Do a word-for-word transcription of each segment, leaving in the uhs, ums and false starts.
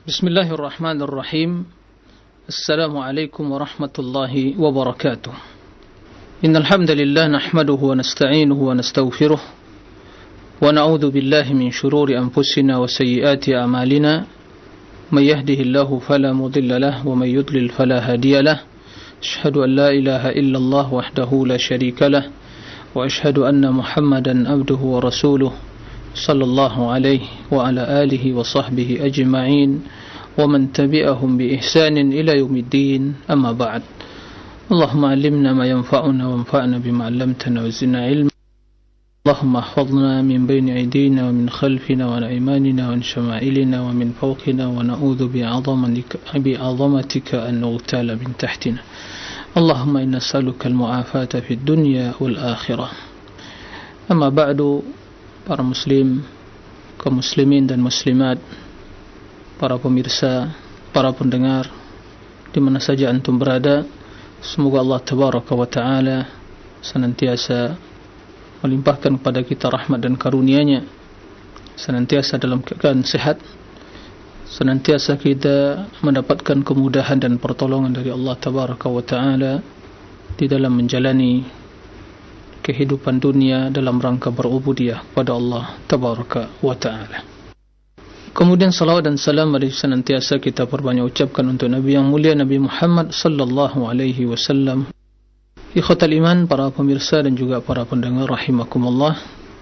Bismillahirrahmanirrahim. Assalamualaikum warahmatullahi wabarakatuh. Innal hamdalillah nahmaduhu wa nasta'inuhu wa nastaghfiruh wa na'udzu billahi min shururi anfusina wa sayyiati a'malina. May yahdihillahu fala mudilla lahu wa may yudlil fala hadiya lahu. Asyhadu an la ilaha illallah wahdahu la syarika lahu wa asyhadu anna Muhammadan abduhu wa rasuluh sallallahu alaihi wa ala alihi wa sahbihi ajma'in wa man tabi'ahum bi ihsanin ila yaumiddin, amma ba'd. Allahumma allimna ma yanfa'una wa anfa'na bima 'allamtana wa zidna ilma. Allahumma ihfazna min bayni aydina wa min khalfina wa an aymanina wa an shama'ilina wa min fawqina wa na'udzu bi'azamatika bi'azamatika an nughtala min tahtina. Allahumma inna nas'aluka al-mu'afata fid dunya wal akhirah. Amma ba'du. Para muslim, kaum muslimin dan muslimat, para pemirsa, para pendengar di mana saja antum berada, semoga Allah tabaraka wa ta'ala senantiasa melimpahkan kepada kita rahmat dan karunia-Nya, senantiasa dalam keadaan sehat, senantiasa kita mendapatkan kemudahan dan pertolongan dari Allah tabaraka wa ta'ala di dalam menjalani kehidupan dunia dalam rangka berubudiyah pada Allah tabaraka wa ta'ala. Kemudian salawat dan salam mari senantiasa kita perbanyak ucapkan untuk Nabi yang mulia, Nabi Muhammad sallallahu alaihi wasallam. Ikhwatal iman, para pemirsa dan juga para pendengar rahimakumullah,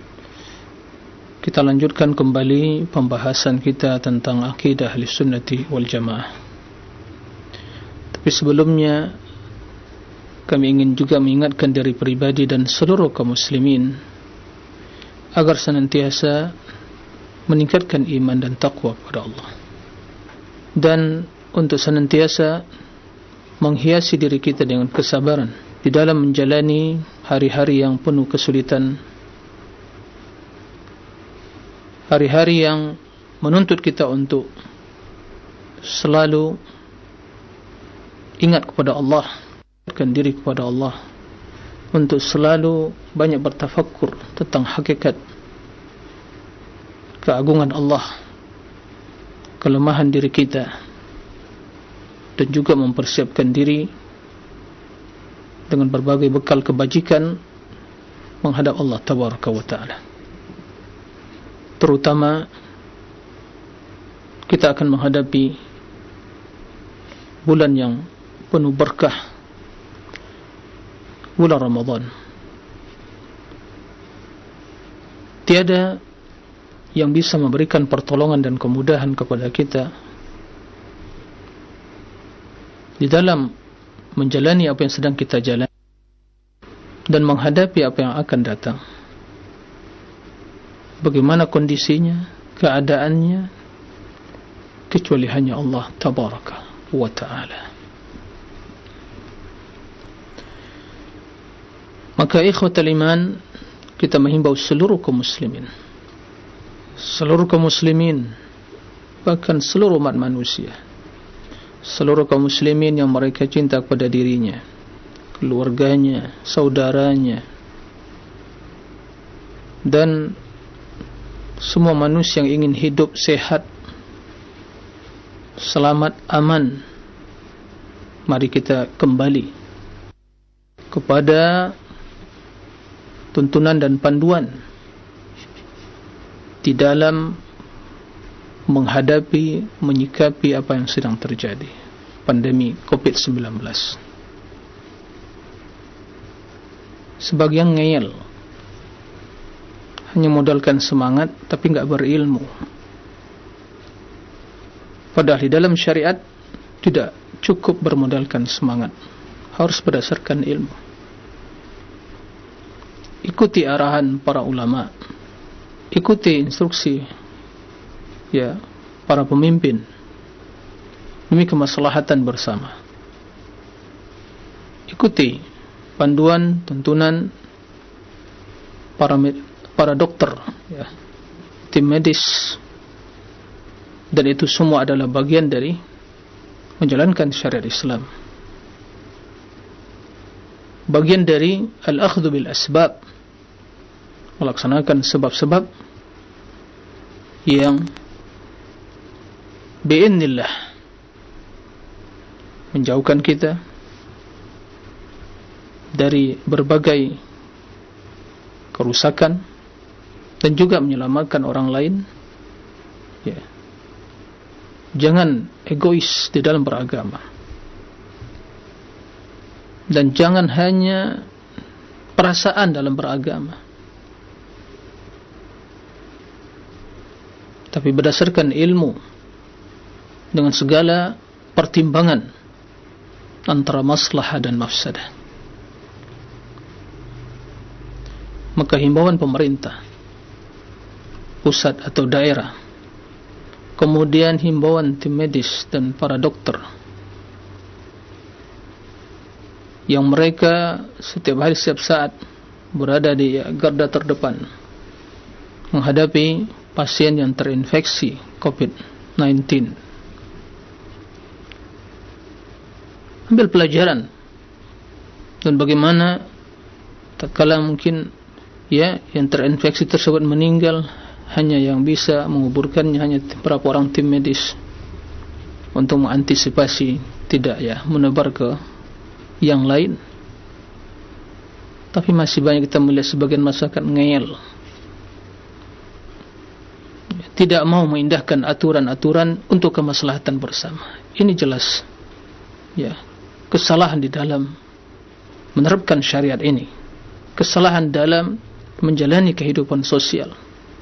kita lanjutkan kembali pembahasan kita tentang akidah ahli sunnati wal jamaah. Tapi sebelumnya kami ingin juga mengingatkan diri pribadi dan seluruh kaum muslimin agar senantiasa meningkatkan iman dan taqwa kepada Allah, dan untuk senantiasa menghiasi diri kita dengan kesabaran di dalam menjalani hari-hari yang penuh kesulitan, hari-hari yang menuntut kita untuk selalu ingat kepada Allah, diri kepada Allah, untuk selalu banyak bertafakkur tentang hakikat keagungan Allah, kelemahan diri kita, dan juga mempersiapkan diri dengan berbagai bekal kebajikan menghadap Allah tabaraka wa ta'ala. Terutama kita akan menghadapi bulan yang penuh berkah, bulan Ramadan. Tiada yang bisa memberikan pertolongan dan kemudahan kepada kita di dalam menjalani apa yang sedang kita jalani dan menghadapi apa yang akan datang, bagaimana kondisinya, keadaannya, kecuali hanya Allah tabaraka wa ta'ala. Maka ikhwatal iman, kita menghimbau seluruh kaum muslimin, seluruh kaum muslimin, bahkan seluruh umat manusia, seluruh kaum muslimin yang mereka cinta kepada dirinya, keluarganya, saudaranya, dan semua manusia yang ingin hidup sehat, selamat, aman. Mari kita kembali kepada tuntunan dan panduan di dalam menghadapi, menyikapi apa yang sedang terjadi, pandemi covid sembilan belas. Sebagian ngeyel, hanya modalkan semangat tapi enggak berilmu. Padahal di dalam syariat tidak cukup bermodalkan semangat, harus berdasarkan ilmu. Ikuti arahan para ulama, ikuti instruksi ya para pemimpin demi kemaslahatan bersama. Ikuti panduan, tuntunan para para dokter ya, tim medis, dan itu semua adalah bagian dari menjalankan syariat Islam, bagian dari al-akhdhu bil asbab, melaksanakan sebab-sebab yang bi'idznillah menjauhkan kita dari berbagai kerusakan dan juga menyelamatkan orang lain. Ya. Jangan egois di dalam beragama, dan jangan hanya perasaan dalam beragama, tapi berdasarkan ilmu dengan segala pertimbangan antara maslahah dan mafsadah. Maka himbauan pemerintah pusat atau daerah, kemudian himbauan tim medis dan para dokter yang mereka setiap hari setiap saat berada di garda terdepan menghadapi pasien yang terinfeksi covid sembilan belas. Ambil pelajaran dan bagaimana tatkala mungkin ya yang terinfeksi tersebut meninggal, hanya yang bisa menguburkannya hanya beberapa orang tim medis untuk mengantisipasi tidak ya menebar ke yang lain. Tapi masih banyak kita melihat sebagian masyarakat ngeyel, tidak mau mengindahkan aturan-aturan untuk kemaslahatan bersama. Ini jelas ya kesalahan di dalam menerapkan syariat ini, kesalahan dalam menjalani kehidupan sosial.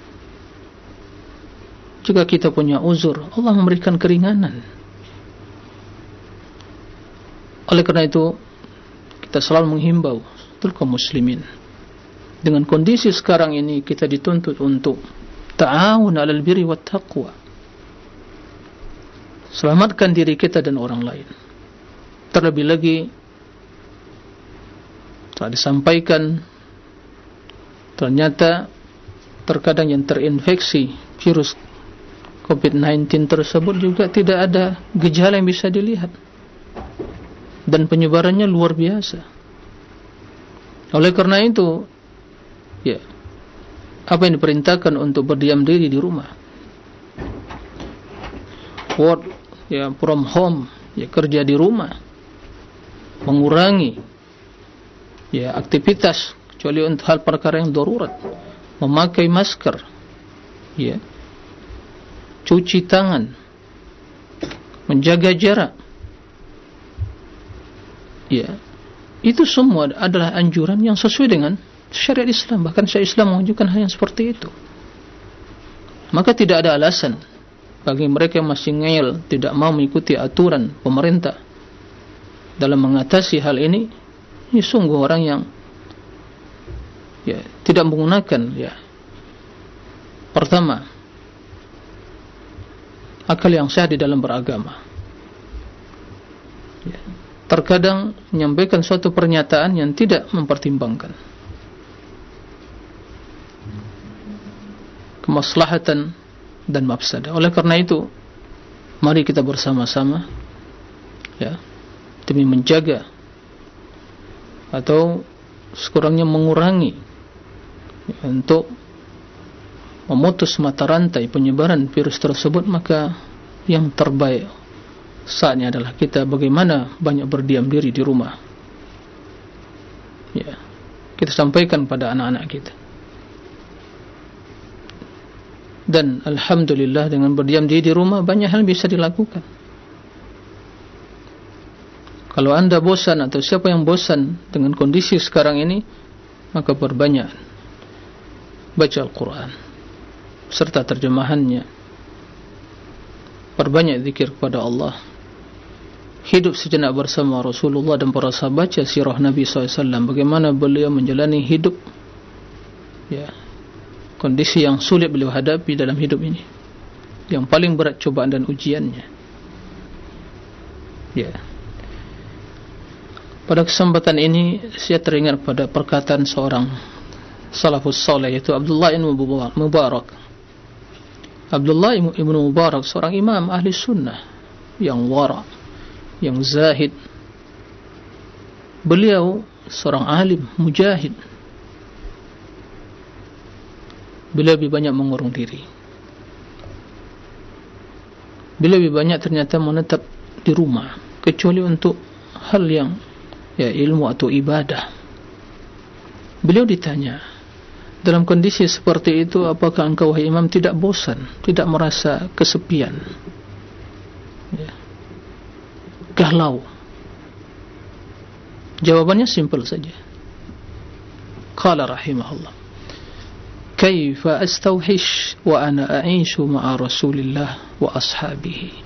Jika kita punya uzur, Allah memberikan keringanan. Oleh karena itu, kita selalu menghimbau kaum muslimin. Dengan kondisi sekarang ini, kita dituntut untuk ta'awun 'alal birri wat taqwa. Selamatkan diri kita dan orang lain. Terlebih lagi telah disampaikan, ternyata terkadang yang terinfeksi virus covid sembilan belas tersebut juga tidak ada gejala yang bisa dilihat, dan penyebarannya luar biasa. Oleh karena itu, ya, apa yang diperintahkan untuk berdiam diri di rumah, work ya from home, ya kerja di rumah, mengurangi ya aktivitas kecuali untuk hal perkara yang darurat, memakai masker, ya, cuci tangan, menjaga jarak, ya, itu semua adalah anjuran yang sesuai dengan syariat Islam. Bahkan syariat Islam menunjukkan hal yang seperti itu. Maka tidak ada alasan bagi mereka yang masih ngeyel, tidak mau mengikuti aturan pemerintah dalam mengatasi hal ini. Ini sungguh orang yang ya tidak menggunakan ya pertama akal yang sehat di dalam beragama. Ya, terkadang menyampaikan suatu pernyataan yang tidak mempertimbangkan kemaslahatan dan mafsadah. Oleh karena itu, mari kita bersama-sama ya demi menjaga atau sekurangnya mengurangi ya, untuk memutus mata rantai penyebaran virus tersebut. Maka yang terbaik saatnya adalah kita bagaimana banyak berdiam diri di rumah. Ya, kita sampaikan pada anak-anak kita. Dan alhamdulillah dengan berdiam diri di rumah banyak hal bisa dilakukan. Kalau anda bosan atau siapa yang bosan dengan kondisi sekarang ini, maka perbanyak baca Al-Quran serta terjemahannya, perbanyak zikir kepada Allah, hidup sejenak bersama Rasulullah dan para sahabat, baca sirah Nabi sallallahu alaihi wasallam, bagaimana beliau menjalani hidup ya, kondisi yang sulit beliau hadapi dalam hidup ini, yang paling berat cobaan dan ujiannya. Ya, pada kesempatan ini saya teringat pada perkataan seorang salafus saleh, yaitu Abdullah ibn Mubarak. Abdullah ibn Mubarak seorang imam ahli sunnah yang wara, yang zahid. Beliau seorang alim mujahid. Beliau lebih banyak mengurung diri. beliau lebih banyak ternyata menetap di rumah, kecuali untuk hal yang ya ilmu atau ibadah. Beliau ditanya, dalam kondisi seperti itu, apakah engkau wahai imam tidak bosan, tidak merasa kesepian, ya, galau? Jawabannya simpel saja. Qala rahimahullah, kaifa astawhish wa ana a'ishu ma'a Rasulillah wa ashabihi.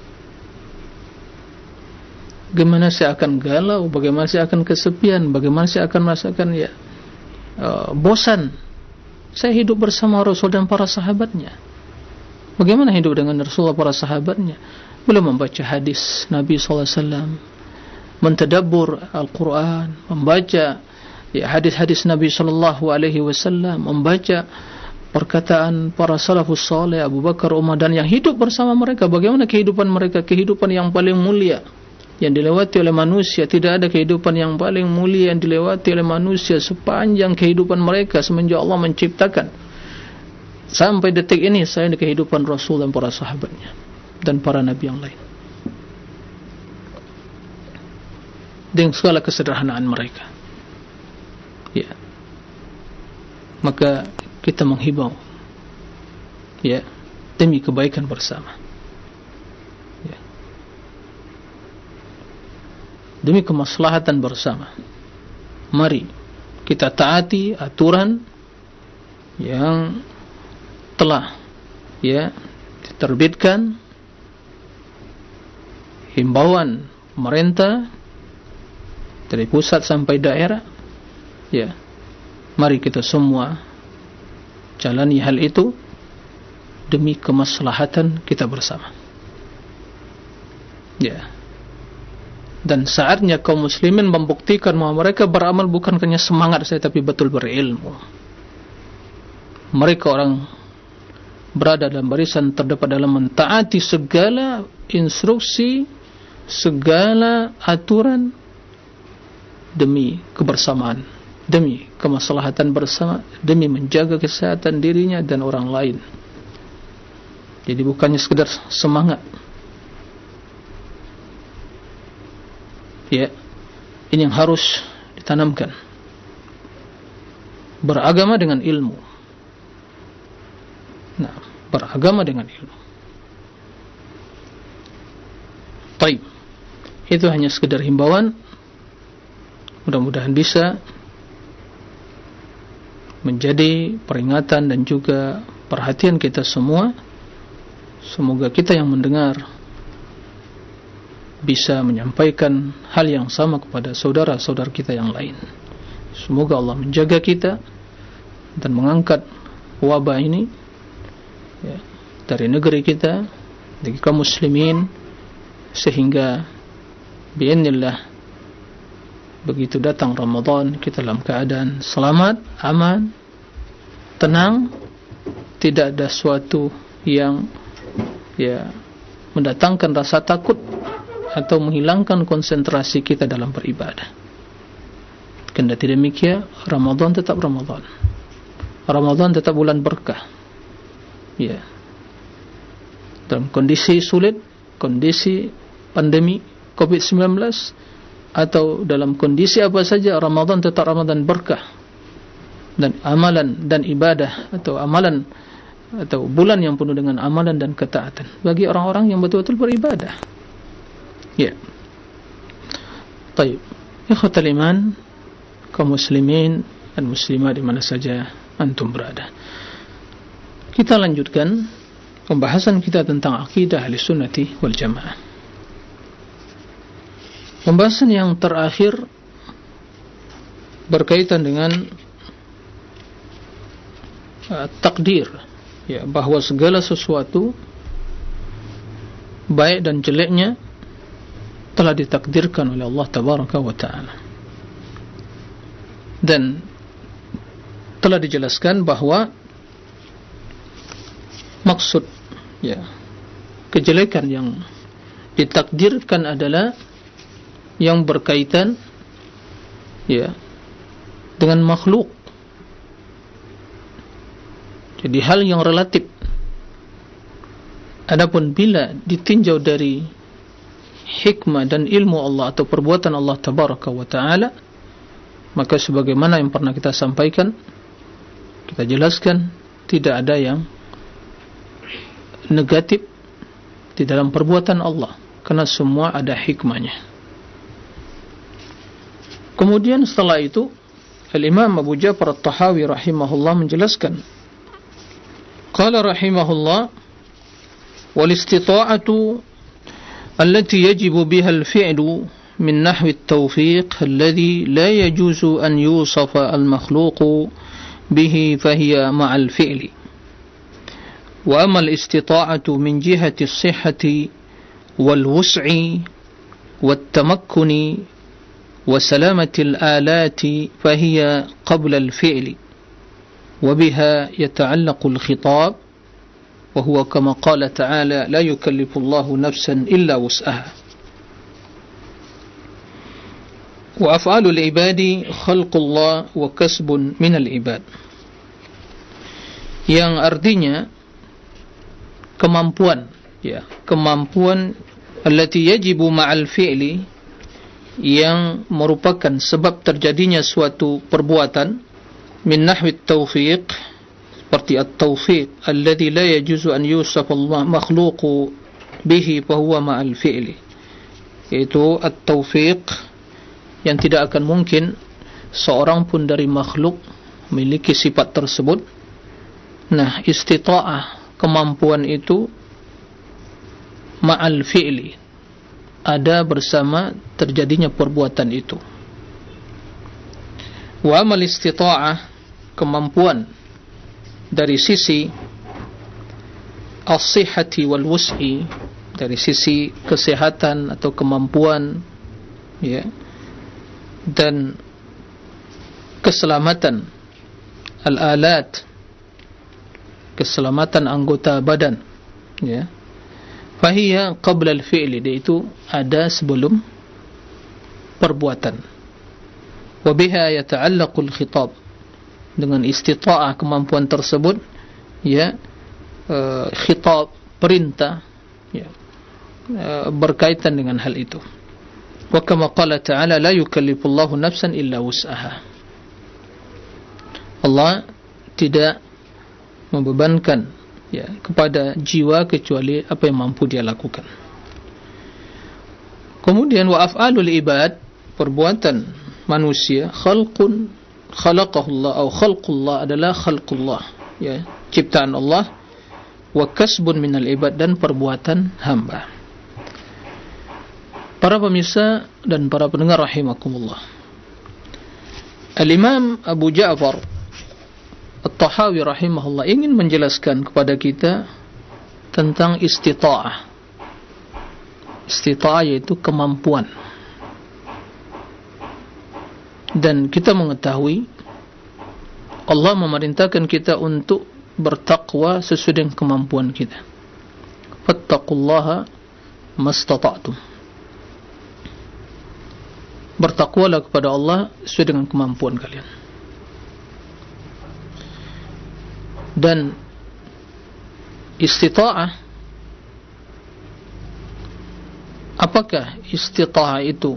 Bagaimana saya akan galau, bagaimana saya akan kesepian, bagaimana saya akan merasakan ya uh, bosan. Saya hidup bersama Rasul dan para sahabatnya. Bagaimana hidup dengan Rasulullah para sahabatnya? Beliau membaca hadis Nabi sallallahu alaihi wasallam, mentadabbur Al-Quran, membaca ya, hadis-hadis Nabi sallallahu alaihi wasallam, membaca perkataan para salafus saleh, Abu Bakar, Umar, dan yang hidup bersama mereka. Bagaimana kehidupan mereka, kehidupan yang paling mulia yang dilewati oleh manusia. Tidak ada kehidupan yang paling mulia yang dilewati oleh manusia sepanjang kehidupan mereka semenjak Allah menciptakan sampai detik ini. Saya di kehidupan Rasul dan para sahabatnya dan para nabi yang lain, dengan segala kesederhanaan mereka. Ya, maka kita menghibau ya demi kebaikan bersama, ya, demi kemaslahatan bersama. Mari kita taati aturan yang telah ya diterbitkan, himbauan pemerintah dari pusat sampai daerah. Ya, mari kita semua jalani hal itu demi kemaslahatan kita bersama. Ya, dan saatnya kaum muslimin membuktikan bahwa mereka beramal bukan hanya semangat saja, tapi betul berilmu. Mereka orang berada dalam barisan terdepan dalam mentaati segala instruksi, segala aturan demi kebersamaan, demi kemaslahatan bersama, demi menjaga kesehatan dirinya dan orang lain. Jadi bukannya sekedar semangat. Ya, ini yang harus ditanamkan. Beragama dengan ilmu. Nah, beragama dengan ilmu. Baik, itu hanya sekedar himbauan. Mudah-mudahan bisa menjadi peringatan dan juga perhatian kita semua. Semoga kita yang mendengar bisa menyampaikan hal yang sama kepada saudara-saudara kita yang lain. Semoga Allah menjaga kita dan mengangkat wabah ini ya, dari negeri kita, dari kaum muslimin, sehingga bi'idznillah begitu datang Ramadan kita dalam keadaan selamat, aman, tenang, tidak ada suatu yang ya mendatangkan rasa takut atau menghilangkan konsentrasi kita dalam beribadah. Kendati demikian, Ramadan tetap Ramadan. Ramadan tetap bulan berkah. Ya. Dalam kondisi sulit, kondisi pandemi covid sembilan belas, atau dalam kondisi apa saja, Ramadan tetap Ramadan berkah. Dan amalan dan ibadah atau amalan atau bulan yang penuh dengan amalan dan ketaatan bagi orang-orang yang betul-betul beribadah. Ya. Baik. Ikhwatal iman, kaum muslimin dan muslimat di mana saja antum berada. Kita lanjutkan pembahasan kita tentang akidah Ahlussunnah wal Jamaah. Pembahasan yang terakhir berkaitan dengan uh, takdir, ya, bahwa segala sesuatu baik dan jeleknya telah ditakdirkan oleh Allah Tabaraka wa Ta'ala. Dan telah dijelaskan bahwa maksud ya kejelekan yang ditakdirkan adalah yang berkaitan ya dengan makhluk. Jadi hal yang relatif, Adapun bila ditinjau dari hikmah dan ilmu Allah atau perbuatan Allah tabaraka wa ta'ala, maka sebagaimana yang pernah kita sampaikan, kita jelaskan, tidak ada yang negatif di dalam perbuatan Allah, karena semua ada hikmahnya. Kemudian setelah itu Al-Imam Abu Ja'far At-Tahawi rahimahullah menjelaskan, qala rahimahullah, wal istita'atu allati yajibu biha al-fi'lu min nahwi at-tawfiq alladhi la yajuzu an yusafa al-makhluqu bihi fahiya ma'al fi'li. Wa amma al-istita'atu min jihati as-sihhati wal-wus'i wat-tamakkuni وسلامة الآلات فهي قبل الفعل وبها يتعلق الخطاب وهو كما قال تعالى لا يكلف الله نفسا إلا وسعها وأفعال العباد خلق الله وكسب من العباد, yang artinya kemampuan, ya, kemampuan allati yajibu ma'al fi'li, yang merupakan sebab terjadinya suatu perbuatan, min nahwi at-tawfiq, seperti at-tawfiq alladhi la yajuzu an yusaf Allah makhluqu bihi fa huwa ma'al fi'li, yaitu at-tawfiq yang tidak akan mungkin seorang pun dari makhluk memiliki sifat tersebut. Nah, istita'ah, kemampuan itu ma'al fi'li, ada bersama terjadinya perbuatan itu. Wa amal istita'ah, kemampuan dari sisi as-sihhati wal wus'i, dari sisi kesehatan atau kemampuan, ya, dan keselamatan al-alat, keselamatan anggota badan, ya, fahiya qabla al-fi'li, dia itu ada sebelum perbuatan. Wa biha yata'allaqu al-khitab, dengan istita'ah, kemampuan tersebut, ya, uh, khitab, perintah, ya, uh, berkaitan dengan hal itu. Wa kama qala ta'ala la yukallifullahu nafsan illa wus'aha, Allah tidak membebankan, ya, kepada jiwa kecuali apa yang mampu dia lakukan. Kemudian wa af'alul ibad, perbuatan manusia, khalqun khalaqahullah atau khalqullah adalah khalqullah, ya, ciptaan Allah, wa kasbun minal ibad, dan perbuatan hamba. Para pemirsa dan para pendengar rahimakumullah, Al-Imam Abu Ja'far At-Tahawi rahimahullah ingin menjelaskan kepada kita tentang istita'ah. Istita'ah yaitu kemampuan. Dan kita mengetahui Allah memerintahkan kita untuk bertakwa sesuai dengan kemampuan kita. Fattaqullaha mastata'tum, bertakwalah kepada Allah sesuai dengan kemampuan kalian. Dan istita'ah, apakah istita'ah itu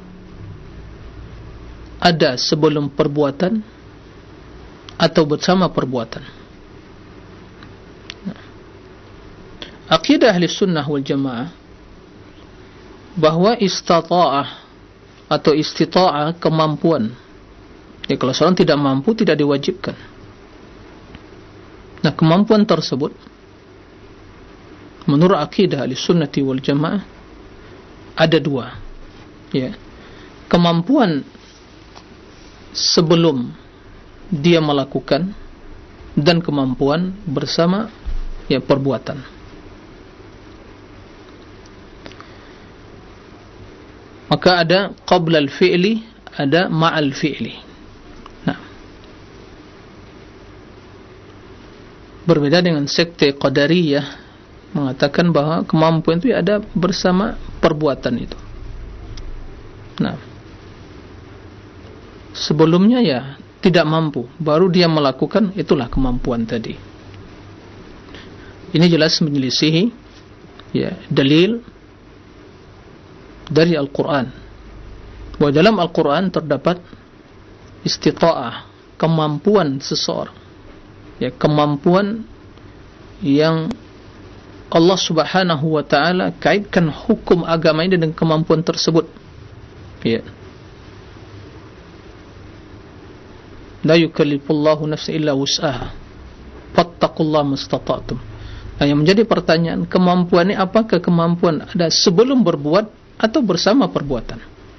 ada sebelum perbuatan atau bersama perbuatan? Aqidah ahli sunnah wal jamaah bahwa istita'ah atau istita'ah kemampuan, ya, kalau seorang tidak mampu tidak diwajibkan. Nah, kemampuan tersebut menurut akidah ahlussunnati wal jamaah ada dua, ya, kemampuan sebelum dia melakukan dan kemampuan bersama, ya, perbuatan. Maka ada qabla al-fi'li, ada ma'al fi'li. Berbeda dengan sekte Qadariyah, mengatakan bahwa kemampuan itu ada bersama perbuatan itu. Nah, sebelumnya ya tidak mampu, baru dia melakukan, itulah kemampuan tadi. Ini jelas menyelisihi ya dalil dari Al-Quran. Bahwa dalam Al-Quran terdapat istita'ah, kemampuan seseorang, ya kemampuan yang Allah Subhanahu wa ta'ala kaitkan hukum agama ini dengan kemampuan tersebut. Ya. La yukallifullahu nafsan illa wus'aha fattaqullaha mastata'tum. Nah, yang menjadi pertanyaan, kemampuan ini apakah kemampuan ada sebelum berbuat atau bersama perbuatan?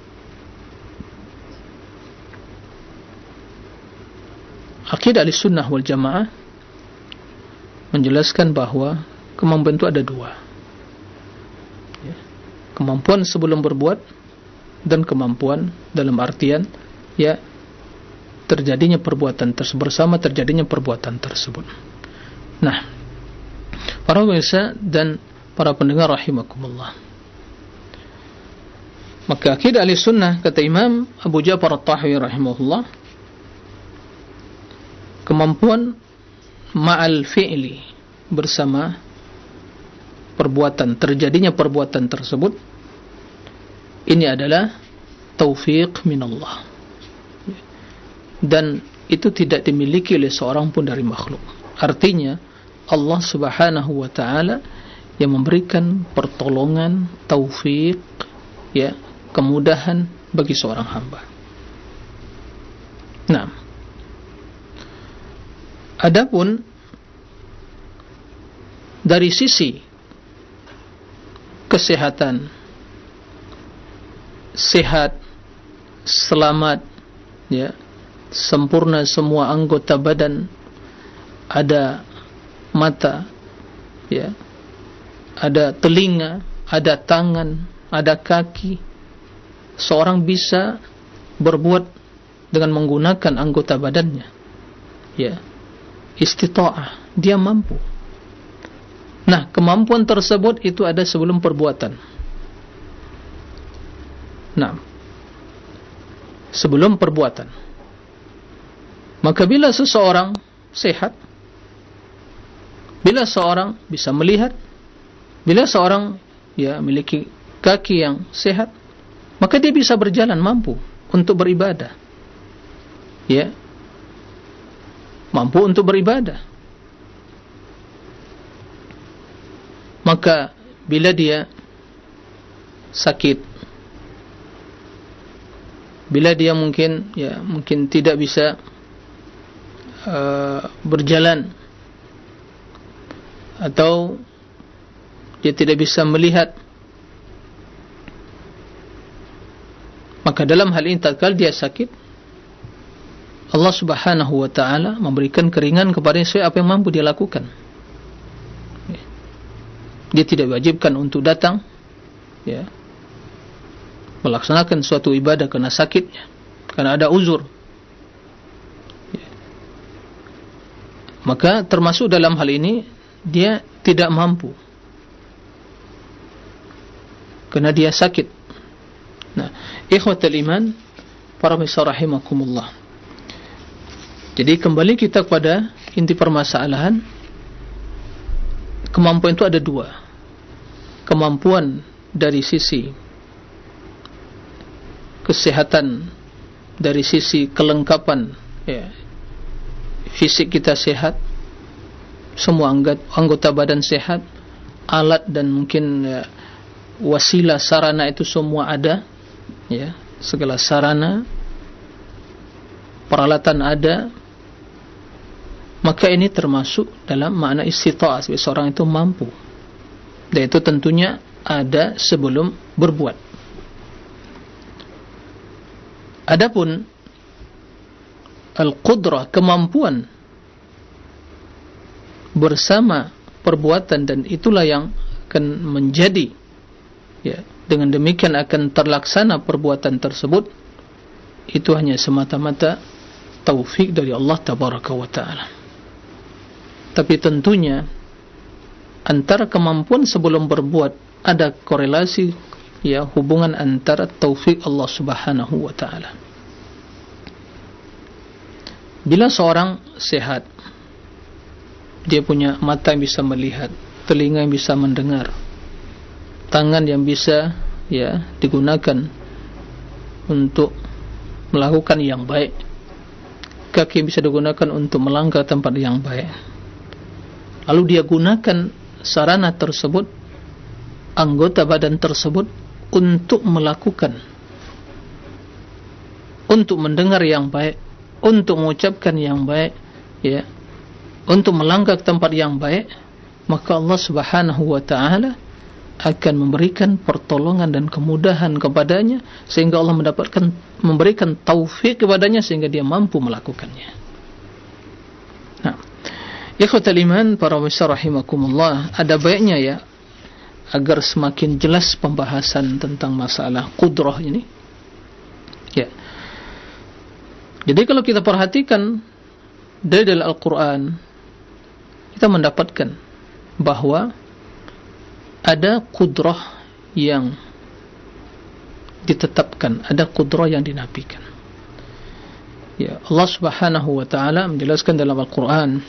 Aqidah Ahlussunnah wal Jamaah menjelaskan bahwa kemampuan itu ada dua, ya. Kemampuan sebelum berbuat dan kemampuan dalam artian ya terjadinya perbuatan tersebut, bersama terjadinya perbuatan tersebut. Nah, para pemirsa dan para pendengar rahimakumullah, maka akidah Ahlussunnah, kata Imam Abu Ja'far At-Tahawi rahimahullah, kemampuan ma'al fi'li, bersama perbuatan, terjadinya perbuatan tersebut, ini adalah taufiq minallah, dan itu tidak dimiliki oleh seorang pun dari makhluk. Artinya Allah Subhanahu wa ta'ala yang memberikan pertolongan, taufik, ya, kemudahan bagi seorang hamba. Nah, adapun dari sisi kesehatan, sehat, selamat, ya, sempurna semua anggota badan, ada mata, ya, ada telinga, ada tangan, ada kaki, seorang bisa berbuat dengan menggunakan anggota badannya, ya, istita'ah, dia mampu. Nah, kemampuan tersebut itu ada sebelum perbuatan. Nah, sebelum perbuatan. Maka bila seseorang sehat, bila seorang bisa melihat, bila seorang ya memiliki kaki yang sehat, maka dia bisa berjalan, mampu untuk beribadah, ya, mampu untuk beribadah. Maka bila dia sakit, bila dia mungkin ya mungkin tidak bisa uh, berjalan, atau dia tidak bisa melihat, maka dalam hal ini tatkala dia sakit, Allah Subhanahu wa ta'ala memberikan keringan kepada sesuai apa yang mampu dia lakukan. Dia tidak wajibkan untuk datang, ya, melaksanakan suatu ibadah karena sakitnya, karena ada uzur, ya. Maka termasuk dalam hal ini dia tidak mampu karena dia sakit. Nah, ikhwatul iman, para pemirsa rahimakumullah, jadi kembali kita kepada inti permasalahan, kemampuan itu ada dua. Kemampuan dari sisi kesehatan, dari sisi kelengkapan, ya, fisik kita sehat, semua anggota badan sehat, alat dan mungkin ya, wasilah sarana itu semua ada, ya, segala sarana peralatan ada, maka ini termasuk dalam makna istita'ah, seorang itu mampu, dan itu tentunya ada sebelum berbuat. Adapun al-qudrah, kemampuan bersama perbuatan, dan itulah yang akan menjadi, ya, dengan demikian akan terlaksana perbuatan tersebut, itu hanya semata-mata taufik dari Allah Tabaraka wa Ta'ala. Tapi tentunya antara kemampuan sebelum berbuat ada korelasi, ya, hubungan antara taufik Allah Subhanahu wa Ta'ala. Bila seorang sehat, dia punya mata yang bisa melihat, telinga yang bisa mendengar, tangan yang bisa ya digunakan untuk melakukan yang baik, kaki yang bisa digunakan untuk melangkah tempat yang baik, lalu dia gunakan sarana tersebut, anggota badan tersebut untuk melakukan, untuk mendengar yang baik, untuk mengucapkan yang baik, ya, untuk melangkah ke tempat yang baik, maka Allah Subhanahu wa ta'ala akan memberikan pertolongan dan kemudahan kepadanya, sehingga Allah mendapatkan memberikan taufik kepadanya sehingga dia mampu melakukannya. Nah, ikhwatal iman, para pemirsa rahimakumullah, ada baiknya ya agar semakin jelas pembahasan tentang masalah qudrah ini. Ya. Jadi kalau kita perhatikan dari dalam Al-Quran, kita mendapatkan bahwa ada qudrah yang ditetapkan, ada qudrah yang dinafikan. Ya, Allah Subhanahu wa ta'ala menjelaskan dalam Al-Quran,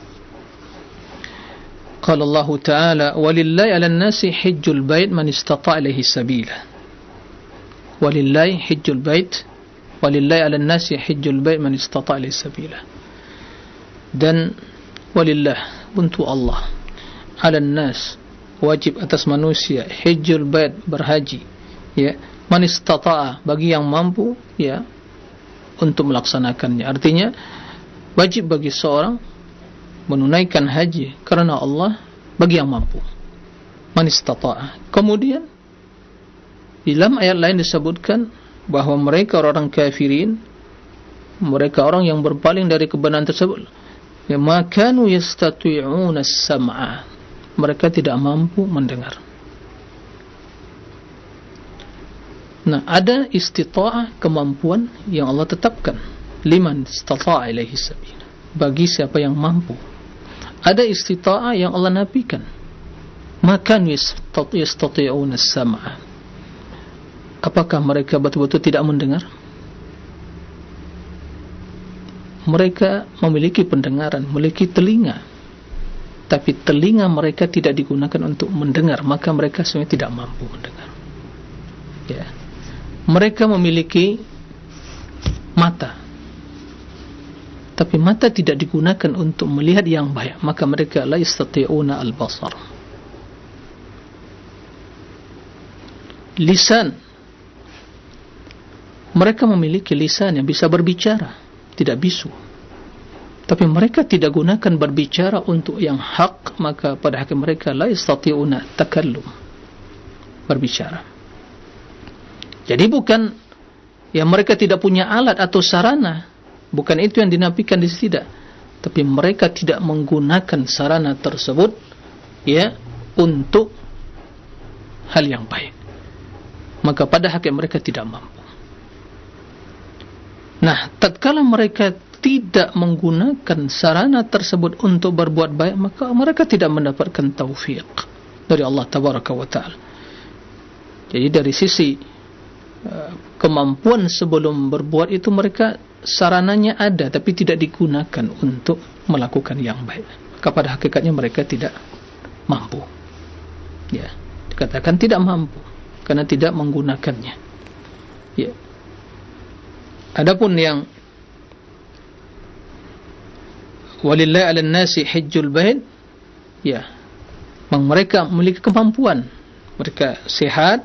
qala Allah ta'ala, walillahi 'alan nasi hajjul bait man istata'a ilaihi sabila. Walillahi hajjul bait, walillahi 'alan nasi hajjul bait man istata'a ilaihi sabila. Dan walillah, untuk Allah, 'alan nas, wajib atas manusia, hajjul bait, berhaji, ya, man istata'a, bagi yang mampu, ya, untuk melaksanakannya. Artinya wajib bagi seorang menunaikan haji karena Allah bagi yang mampu, man istata'a. Kemudian di dalam ayat lain disebutkan bahwa mereka orang kafirin, mereka orang yang berpaling dari kebenaran tersebut, ya, makanu yastati'una as-sam'a, mereka tidak mampu mendengar. Nah, ada istita'ah, kemampuan yang Allah tetapkan, liman istata'a ilaihi sabila, bagi siapa yang mampu. Ada istita'ah yang Allah nafikan, makanu yastati'una as-sam'a, apakah mereka betul-betul tidak mendengar? Mereka memiliki pendengaran, memiliki telinga, tapi telinga mereka tidak digunakan untuk mendengar, maka mereka sebenarnya tidak mampu mendengar. Ya. Mereka memiliki mata, tapi mata tidak digunakan untuk melihat yang baik, maka mereka la yastati'una al-basar. Lisan, mereka memiliki lisan yang bisa berbicara, tidak bisu, tapi mereka tidak gunakan berbicara untuk yang hak, maka pada hakik mereka la yastati'una takallum, berbicara. Jadi bukan ya mereka tidak punya alat atau sarana, bukan itu yang dinafikan di sini, tidak, tapi mereka tidak menggunakan sarana tersebut ya untuk hal yang baik, maka pada hakik mereka tidak mampu. Nah, tatkala mereka tidak menggunakan sarana tersebut untuk berbuat baik, maka mereka tidak mendapatkan taufik dari Allah Tabaraka wa Ta'ala. Jadi dari sisi uh, kemampuan sebelum berbuat itu, mereka sarananya ada tapi tidak digunakan untuk melakukan yang baik, kepada hakikatnya mereka tidak mampu. Ya, dikatakan tidak mampu karena tidak menggunakannya. Ya. Adapun yang walillahi 'alan nasi hajjul bait, ya, mereka memiliki kemampuan, mereka sehat,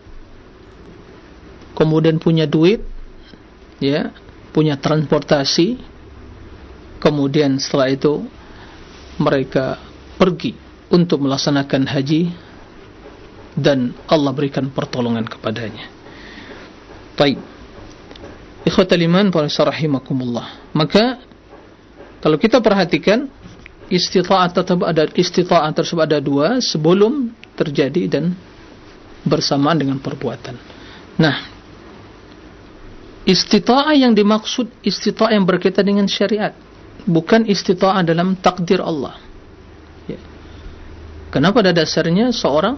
kemudian punya duit, ya, punya transportasi, kemudian setelah itu mereka pergi untuk melaksanakan haji dan Allah berikan pertolongan kepadanya. Baik, ikhwatal iman, para rahimakumullah, maka kalau kita perhatikan istita'ah tersebut ada, istita'ah tersebut ada dua, sebelum terjadi dan bersamaan dengan perbuatan. Nah, istita'ah yang dimaksud istita'ah yang berkaitan dengan syariat, bukan istita'ah dalam takdir Allah. Ya. Karena pada dasarnya seorang,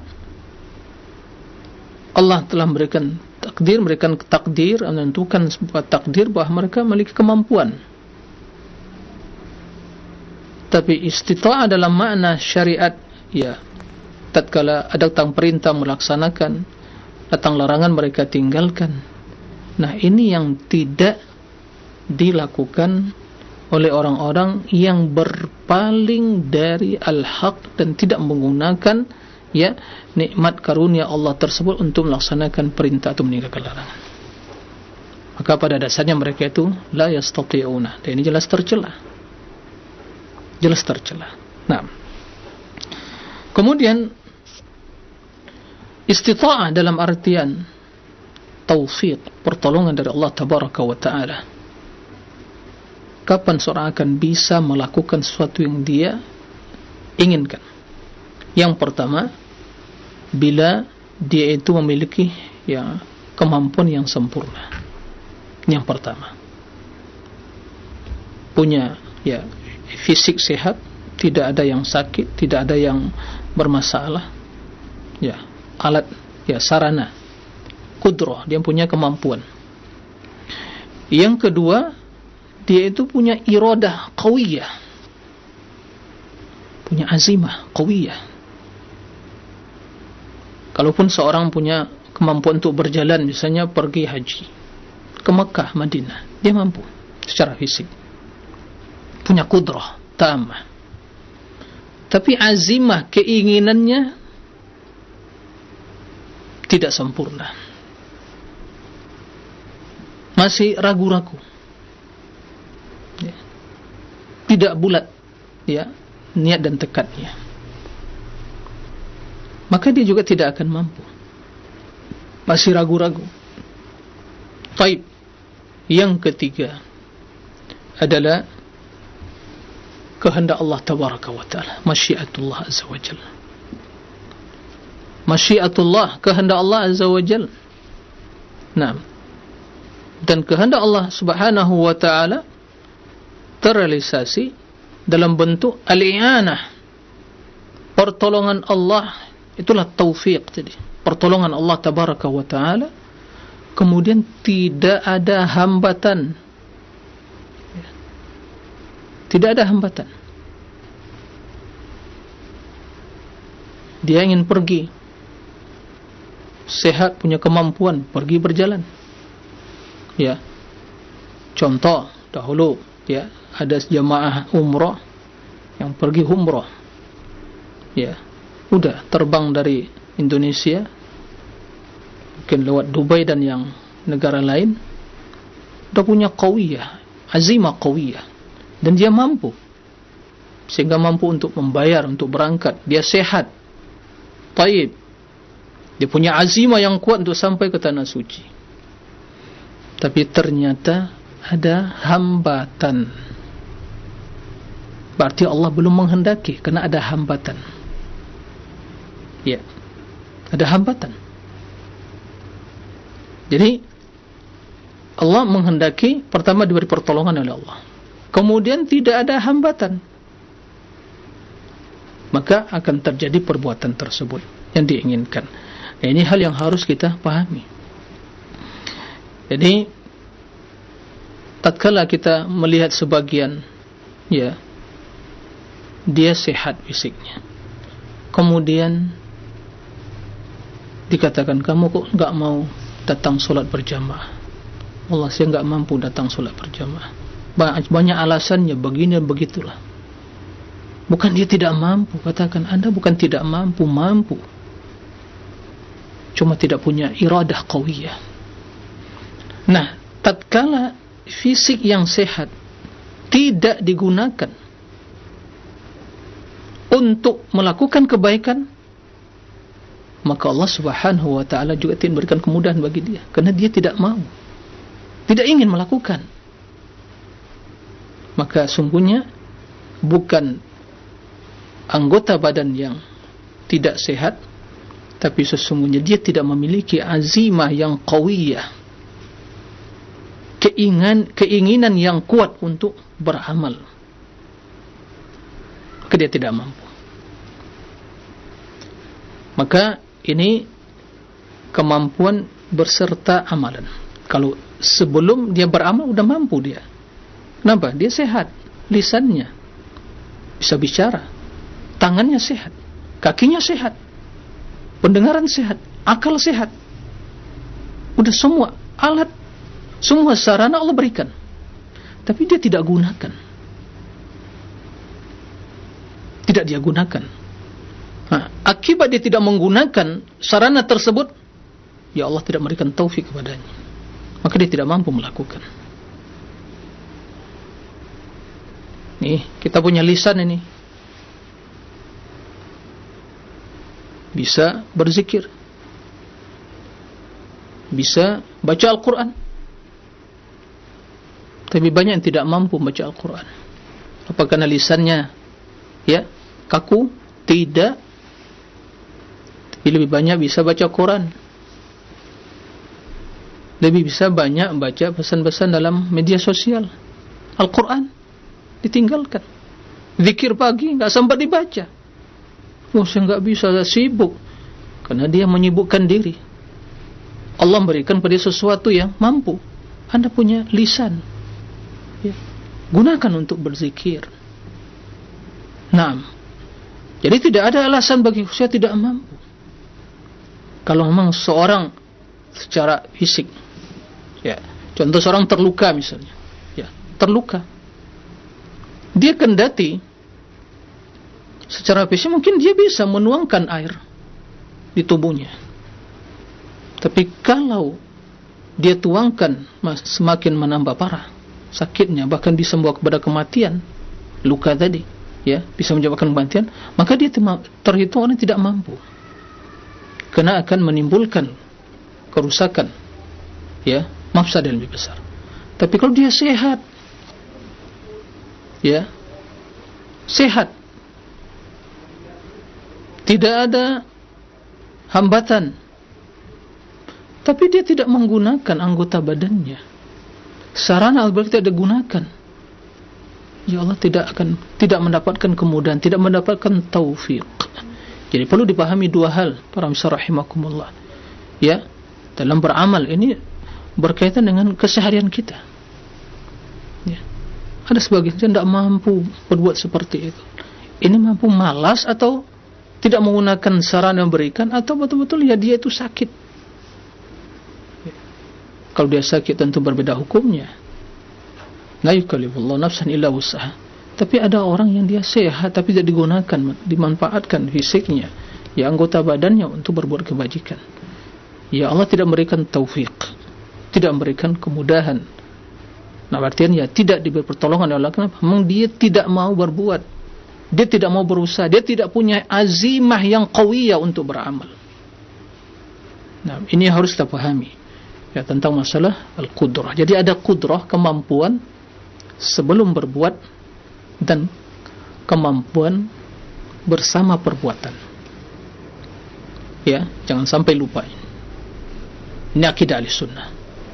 Allah telah memberikan takdir, memberikan takdir, menentukan sebuah takdir bahwa mereka memiliki kemampuan. Tapi istita'ah dalam makna syariat, ya, tatkala ada datang perintah melaksanakan, datang larangan mereka tinggalkan. Nah, ini yang tidak dilakukan oleh orang-orang yang berpaling dari al-haq dan tidak menggunakan ya nikmat karunia Allah tersebut untuk melaksanakan perintah atau meninggalkan larangan. Maka pada dasarnya mereka itu la yastati'una. Dan ini jelas tercela. Jelas tercela. Nah, kemudian istita'ah dalam artian taufiq, pertolongan dari Allah tabaraka wa ta'ala. Kapan seorang akan bisa melakukan sesuatu yang dia inginkan? Yang pertama, bila dia itu memiliki ya kemampuan yang sempurna. Yang pertama, punya ya fisik sehat, tidak ada yang sakit, tidak ada yang bermasalah, ya alat, ya sarana, kudrah, dia punya kemampuan. Yang kedua, dia itu punya iradah qawiyah, punya azimah qawiyah. Kalaupun seorang punya kemampuan untuk berjalan, misalnya pergi haji ke Mekah, Madinah, dia mampu secara fisik, punya kudrah tamah. Tapi azimah, keinginannya tidak sempurna, masih ragu-ragu, ya. Tidak bulat ya niat dan tekadnya, maka dia juga tidak akan mampu, masih ragu-ragu. Baik. Yang ketiga adalah kehendak Allah tabaraka wa ta'ala, masyiatullah azza wa jalla. Masyiatullah, kehendak Allah azza wa jalla. Nah, dan kehendak Allah subhanahu wa ta'ala terrealisasi dalam bentuk al-i'anah, pertolongan Allah. Itulah taufiq tadi, pertolongan Allah tabaraka wa ta'ala. Kemudian tidak ada hambatan, tidak ada hambatan. Dia ingin pergi, sehat, punya kemampuan, pergi berjalan. Ya, contoh dahulu, ya ada jemaah umrah yang pergi umrah, ya, udah terbang dari Indonesia, mungkin lewat Dubai dan yang negara lain, udah punya qawiyah, azimah qawiyah, dan dia mampu, sehingga mampu untuk membayar, untuk berangkat. Dia sehat, taib, dia punya azimah yang kuat untuk sampai ke tanah suci. Tapi ternyata ada hambatan, berarti Allah belum menghendaki, karena ada hambatan. Ya, ada hambatan. Jadi Allah menghendaki, pertama diberi pertolongan oleh Allah, kemudian tidak ada hambatan, maka akan terjadi perbuatan tersebut yang diinginkan. Nah, ini hal yang harus kita pahami. Jadi tatkala kita melihat sebagian, ya, dia sehat fisiknya, kemudian dikatakan, kamu kok enggak mau datang solat berjamaah? Allah, saya enggak mampu datang solat berjamaah. Banyak, banyak alasannya, begini dan begitulah. Bukan dia tidak mampu, katakan, Anda bukan tidak mampu, mampu, cuma tidak punya iradah qawiyah. Nah, tatkala fisik yang sehat tidak digunakan untuk melakukan kebaikan, maka Allah subhanahu wa ta'ala juga tidak memberikan kemudahan bagi dia, karena dia tidak mau, tidak ingin melakukan. Maka sungguhnya bukan anggota badan yang tidak sehat, tapi sesungguhnya dia tidak memiliki azimah yang qawiyah, keinginan, keinginan yang kuat untuk beramal, maka dia tidak mampu. Maka ini kemampuan berserta amalan. Kalau sebelum dia beramal sudah mampu dia. Kenapa? Dia sehat, lisannya bisa bicara, tangannya sehat, kakinya sehat, pendengaran sehat, akal sehat. Udah semua alat, semua sarana Allah berikan, tapi dia tidak gunakan. Tidak dia gunakan. Nah, akibat dia tidak menggunakan sarana tersebut, ya Allah tidak memberikan taufik kepadanya, maka dia tidak mampu melakukan. Nih, kita punya lisan ini, bisa berzikir, bisa baca Al-Quran, tapi banyak yang tidak mampu baca Al-Quran. Apa karena lisannya ya kaku? Tidak. Tapi lebih banyak bisa baca Quran, lebih bisa banyak baca pesan-pesan dalam media sosial. Al-Quran ditinggalkan, zikir pagi nggak sempat dibaca. Oh, saya nggak bisa, saya sibuk, karena dia menyibukkan diri. Allah memberikan pada sesuatu yang mampu. Anda punya lisan, ya, gunakan untuk berzikir. Nah, jadi tidak ada alasan bagi saya tidak mampu. Kalau memang seorang secara fisik, ya, contoh seorang terluka misalnya, ya, terluka, dia kendati secara fisik mungkin dia bisa menuangkan air di tubuhnya, tapi kalau dia tuangkan semakin menambah parah sakitnya, bahkan bisa membawa kepada kematian. Luka tadi, ya, bisa menyebabkan kematian, maka dia terhitung orang tidak mampu, karena akan menimbulkan kerusakan, ya, mafsadah yang lebih besar. Tapi kalau dia sehat, ya, sehat, tidak ada hambatan, tapi dia tidak menggunakan anggota badannya, sarana Allah tidak digunakan, ya Allah tidak akan tidak mendapatkan kemudahan, tidak mendapatkan taufik. Jadi perlu dipahami dua hal para muslim rahimakumullah, ya, dalam beramal ini berkaitan dengan keseharian kita, ya. Ada sebagian yang tidak mampu berbuat seperti itu. Ini mampu malas atau tidak menggunakan sarana yang berikan, atau betul-betul ya dia itu sakit. Ya. Kalau dia sakit tentu berbeda hukumnya. La yukallifullahu nafsan illa wus'aha. Tapi ada orang yang dia sehat tapi tidak digunakan, dimanfaatkan fisiknya, ya, anggota badannya untuk berbuat kebajikan. Ya Allah tidak memberikan taufik, tidak memberikan kemudahan. Nah, artinya ya tidak diberi pertolongan oleh Allah. Kenapa? Memang dia tidak mau berbuat, dia tidak mau berusaha, dia tidak punya azimah yang qawiyah untuk beramal. Nah, ini harus kita pahami, ya, tentang masalah al-qudrah. Jadi ada qudrah, kemampuan sebelum berbuat, dan kemampuan bersama perbuatan. Ya, jangan sampai lupa ini. Ini akidah Ahlussunnah.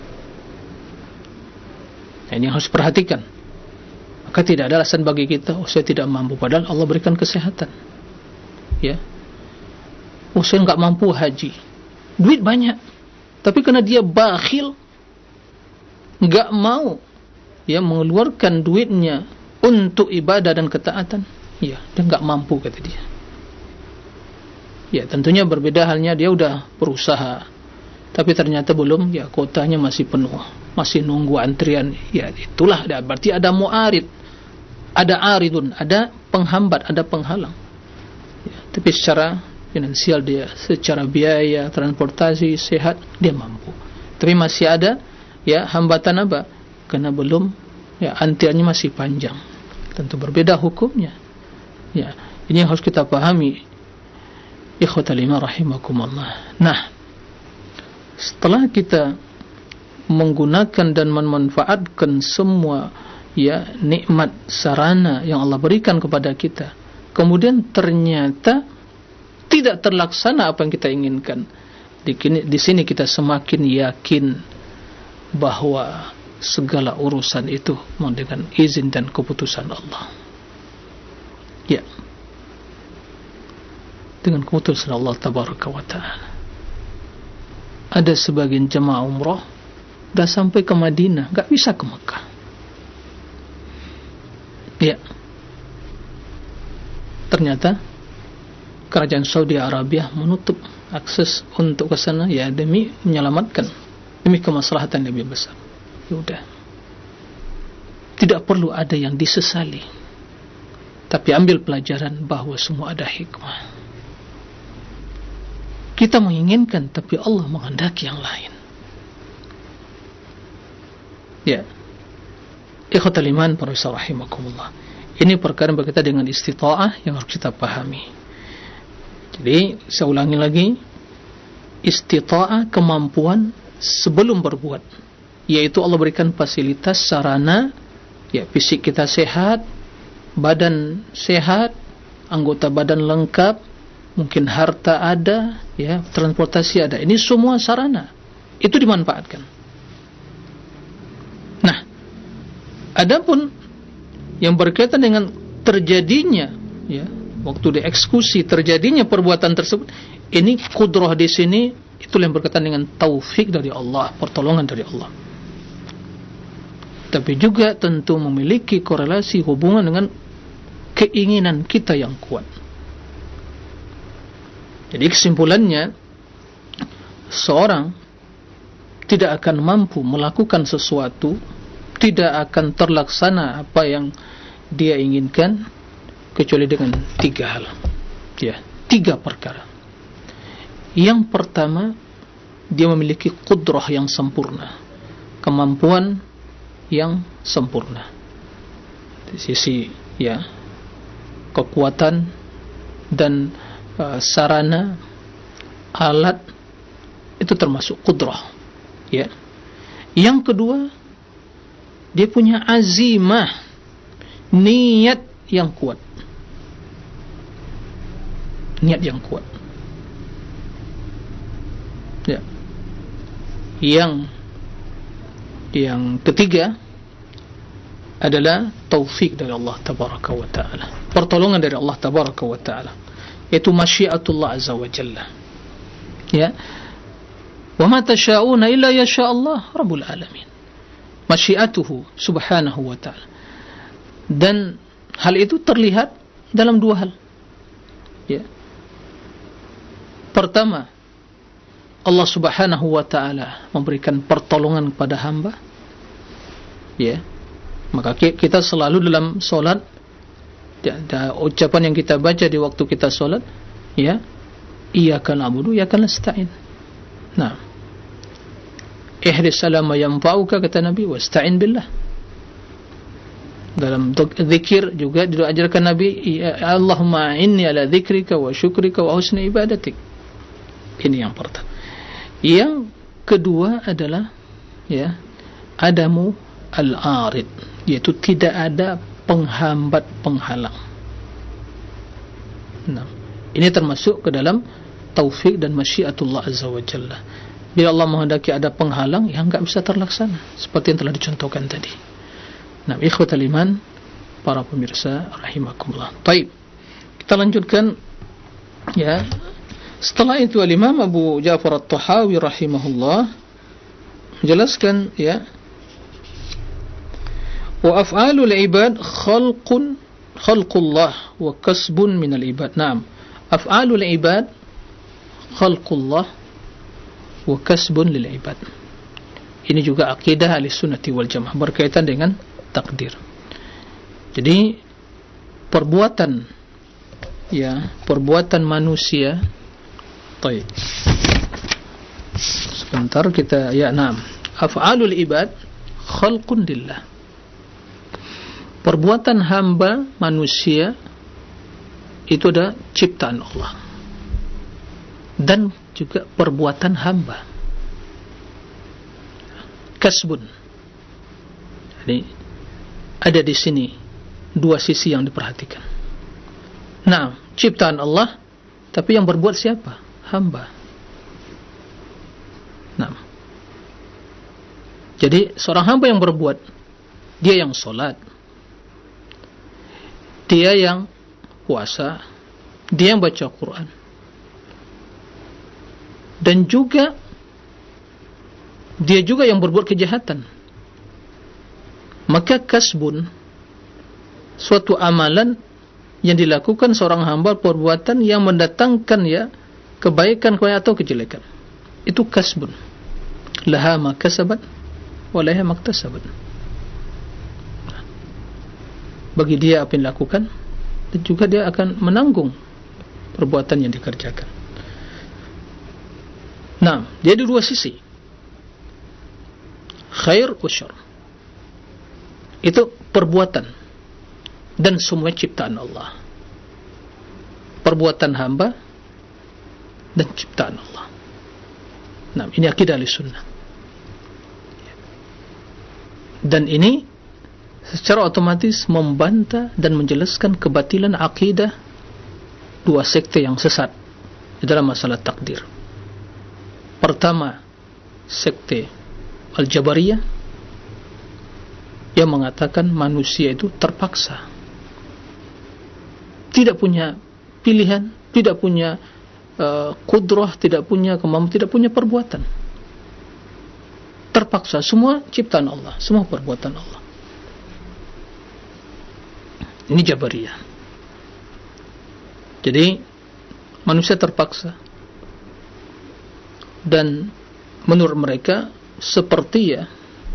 Nah, ini harus perhatikan. Maka tidak ada alasan bagi kita, oh saya tidak mampu, padahal Allah berikan kesehatan. Ya, oh saya nggak mampu haji, duit banyak, tapi karena dia bakhil, nggak mau, ya, mengeluarkan duitnya untuk ibadah dan ketaatan, ya, dia nggak mampu, kata dia. Ya, tentunya berbeda halnya, dia udah berusaha, tapi ternyata belum, ya, kotanya masih penuh, masih nunggu antrian, ya, itulah, berarti ada mu'arid, ada aridun, ada penghambat, ada penghalang, ya, tapi secara finansial dia, secara biaya, transportasi, sehat, dia mampu, tapi masih ada, ya, hambatan apa? Karena belum, ya, antriannya masih panjang, tentu berbeda hukumnya, ya, ini yang harus kita pahami, ikhwatal iman rahimakumullah. Nah, setelah kita menggunakan dan memanfaatkan semua, ya, nikmat sarana yang Allah berikan kepada kita, kemudian ternyata tidak terlaksana apa yang kita inginkan, di, di sini kita semakin yakin bahwa segala urusan itu dengan izin dan keputusan Allah, ya, dengan keputusan Allah tabaraka wa ta'ala. Ada sebagian jemaah umrah dah sampai ke Madinah, gak bisa ke Mekah, ya, ternyata kerajaan Saudi Arabia menutup akses untuk ke sana ya demi menyelamatkan, demi kemaslahatan yang lebih besar. Ya udah. Tidak perlu ada yang disesali. Tapi ambil pelajaran bahwa semua ada hikmah. Kita menginginkan tapi Allah menghendaki yang lain. Ya. Ikhwatal iman para rahimakumullah. Ini perkara berkaitan dengan istita'ah yang harus kita pahami. Jadi, saya ulangi lagi, istita'ah kemampuan sebelum berbuat, yaitu Allah berikan fasilitas sarana, ya fisik kita sehat, badan sehat, anggota badan lengkap, mungkin harta ada, ya transportasi ada. Ini semua sarana, itu dimanfaatkan. Nah, adapun yang berkaitan dengan terjadinya, ya, waktu dieksekusi terjadinya perbuatan tersebut, ini kudrah di sini, itulah yang berkaitan dengan taufik dari Allah, pertolongan dari Allah. Tapi juga tentu memiliki korelasi hubungan dengan keinginan kita yang kuat. Jadi kesimpulannya, seorang tidak akan mampu melakukan sesuatu, tidak akan terlaksana apa yang dia inginkan kecuali dengan tiga hal, ya, tiga perkara. Yang pertama, dia memiliki qudrah yang sempurna, kemampuan yang sempurna di sisi, ya, kekuatan dan uh, sarana alat, itu termasuk qudrah, ya. Yang kedua, dia punya azimah, niat yang kuat. Niat yang kuat. Ya. Yang yang ketiga adalah taufik dari Allah tabaraka wa taala. Pertolongan dari Allah tabaraka wa taala, yaitu masyiatullah azza wa jalla. Ya. Wa ma tasyauna illa yasha Allah rabbul alamin. Masyiatuhu subhanahu wa ta'ala. Dan hal itu terlihat dalam dua hal, ya. Pertama, Allah subhanahu wa ta'ala memberikan pertolongan kepada hamba, ya. Maka kita selalu dalam solat, ya, ada ucapan yang kita baca di waktu kita solat, ya, iyyaka na'budu wa iyyaka nasta'in. Nah, ihris salama yanfa'uka, kata Nabi, wasta'in billah. Dalam zikir juga diajarkan Nabi, Allahumma inni ala dzikrika wa syukrika wa husni ibadatik. Ini yang pertama. Yang kedua adalah, ya, adamu al-arid, yaitu tidak ada penghambat, penghalang. Nah, ini termasuk ke dalam taufik dan masyiatullah azza wa jalla. Bila Allah menghendaki ada penghalang, yang enggak bisa terlaksana, seperti yang telah dicontohkan tadi. Nah, ikhwatal iman, para pemirsa rahimakumullah. Baik, kita lanjutkan, ya. Setelah itu Al-Imam Abu Ja'far At-Tahawi rahimahullah menjelaskan, ya, wa af'alul ibad khalqun khalqullah wa kasbun minal ibad. Naam, af'alul ibad khalqullah wa kasbun lil ibad. Ini juga akidah Ahlussunnah wal Jamaah berkaitan dengan takdir. Jadi perbuatan, ya, perbuatan manusia. Baik. Sebentar kita, ya, naam. Af'alul ibad khalqun lillah. Perbuatan hamba manusia itu adalah ciptaan Allah. Dan juga perbuatan hamba, kasbun. Jadi ada di sini dua sisi yang diperhatikan. Nah, ciptaan Allah, tapi yang berbuat siapa? Hamba. Nah, jadi seorang hamba yang berbuat, dia yang sholat, dia yang puasa, dia yang baca Quran, dan juga dia juga yang berbuat kejahatan. Maka kasbun, suatu amalan yang dilakukan seorang hamba, perbuatan yang mendatangkan, ya, kebaikan atau kejelekan, itu kasbun. Laha ma kasabat wa laha ma iktasabat. Bagi dia apa yang dilakukan, dan juga dia akan menanggung perbuatan yang dikerjakan. Nah, dia ada dua sisi, khair wa syarr. Itu perbuatan dan semua ciptaan Allah, perbuatan hamba dan ciptaan Allah. Nah, ini akidah Ahlussunnah. Dan ini secara otomatis membantah dan menjelaskan kebatilan akidah dua sekte yang sesat di dalam masalah takdir. Pertama, sekte Al-Jabariyah yang mengatakan manusia itu terpaksa, tidak punya pilihan, tidak punya uh, kudrah, tidak punya kemampuan, tidak punya perbuatan, terpaksa, semua ciptaan Allah, semua perbuatan Allah. Ini Jabariyah. Jadi manusia terpaksa, dan menurut mereka seperti ya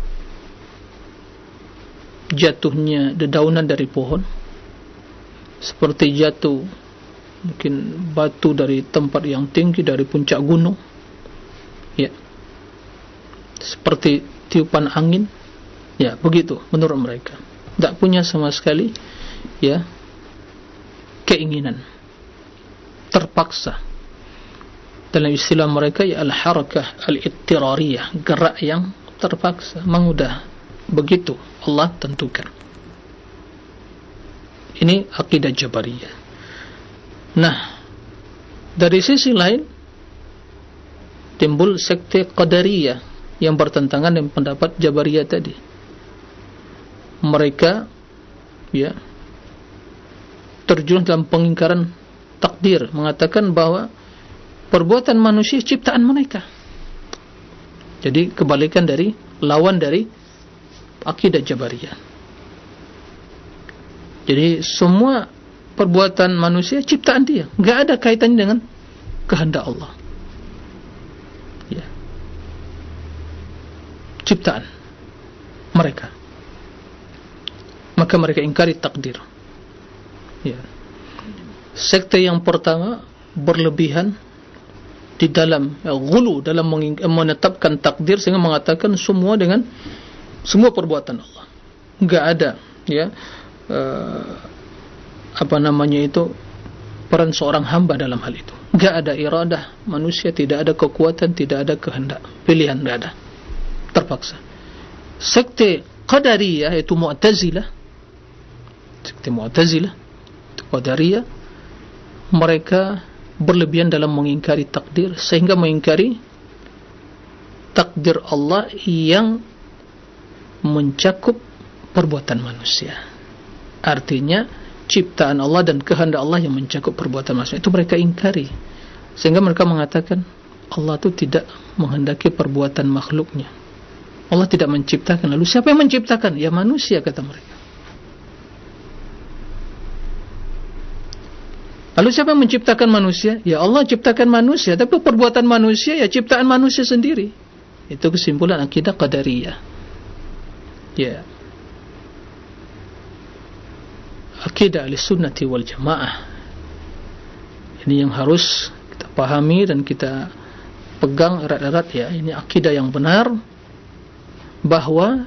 jatuhnya dedaunan dari pohon, seperti jatuh mungkin batu dari tempat yang tinggi, dari puncak gunung, ya, seperti tiupan angin, ya, begitu menurut mereka. Tak punya sama sekali, ya, keinginan, terpaksa. Dalam istilah mereka, ya, al-harakah al-ittirariyah, gerak yang terpaksa, mengudah. Begitu Allah tentukan. Ini akidah Jabariyah. Nah, dari sisi lain timbul sekte Qadariyah yang bertentangan dengan pendapat Jabariyah tadi. Mereka, ya, terjun dalam pengingkaran takdir, mengatakan bahwa perbuatan manusia ciptaan mereka. Jadi kebalikan dari, lawan dari akidah Jabariyah. Jadi semua perbuatan manusia ciptaan dia, enggak ada kaitannya dengan kehendak Allah, ya, ciptaan mereka. Maka mereka ingkari takdir, ya. Sekte yang pertama berlebihan di dalam, ya, ghulu dalam menetapkan takdir, sehingga mengatakan semua dengan semua perbuatan Allah, enggak ada, ya, uh, apa namanya itu, peran seorang hamba dalam hal itu. Enggak ada iradah manusia, tidak ada kekuatan, tidak ada kehendak, pilihan, enggak ada, terpaksa. Sekte Qadariyah, yaitu Mu'tazilah, sekte Mu'tazilah, Qadariyah, mereka berlebihan dalam mengingkari takdir, sehingga mengingkari takdir Allah yang mencakup perbuatan manusia. Artinya ciptaan Allah dan kehendak Allah yang mencakup perbuatan manusia, itu mereka ingkari. Sehingga mereka mengatakan Allah itu tidak menghendaki perbuatan makhluknya. Allah tidak menciptakan. Lalu siapa yang menciptakan? Ya manusia, kata mereka. Lalu siapa yang menciptakan manusia? Ya Allah ciptakan manusia, tapi perbuatan manusia ya ciptaan manusia sendiri. Itu kesimpulan akidah Qadariyah, ya. Akidah Ahlussunnati wal Jamaah ini yang harus kita pahami dan kita pegang erat-erat, ya. Ini akidah yang benar, bahwa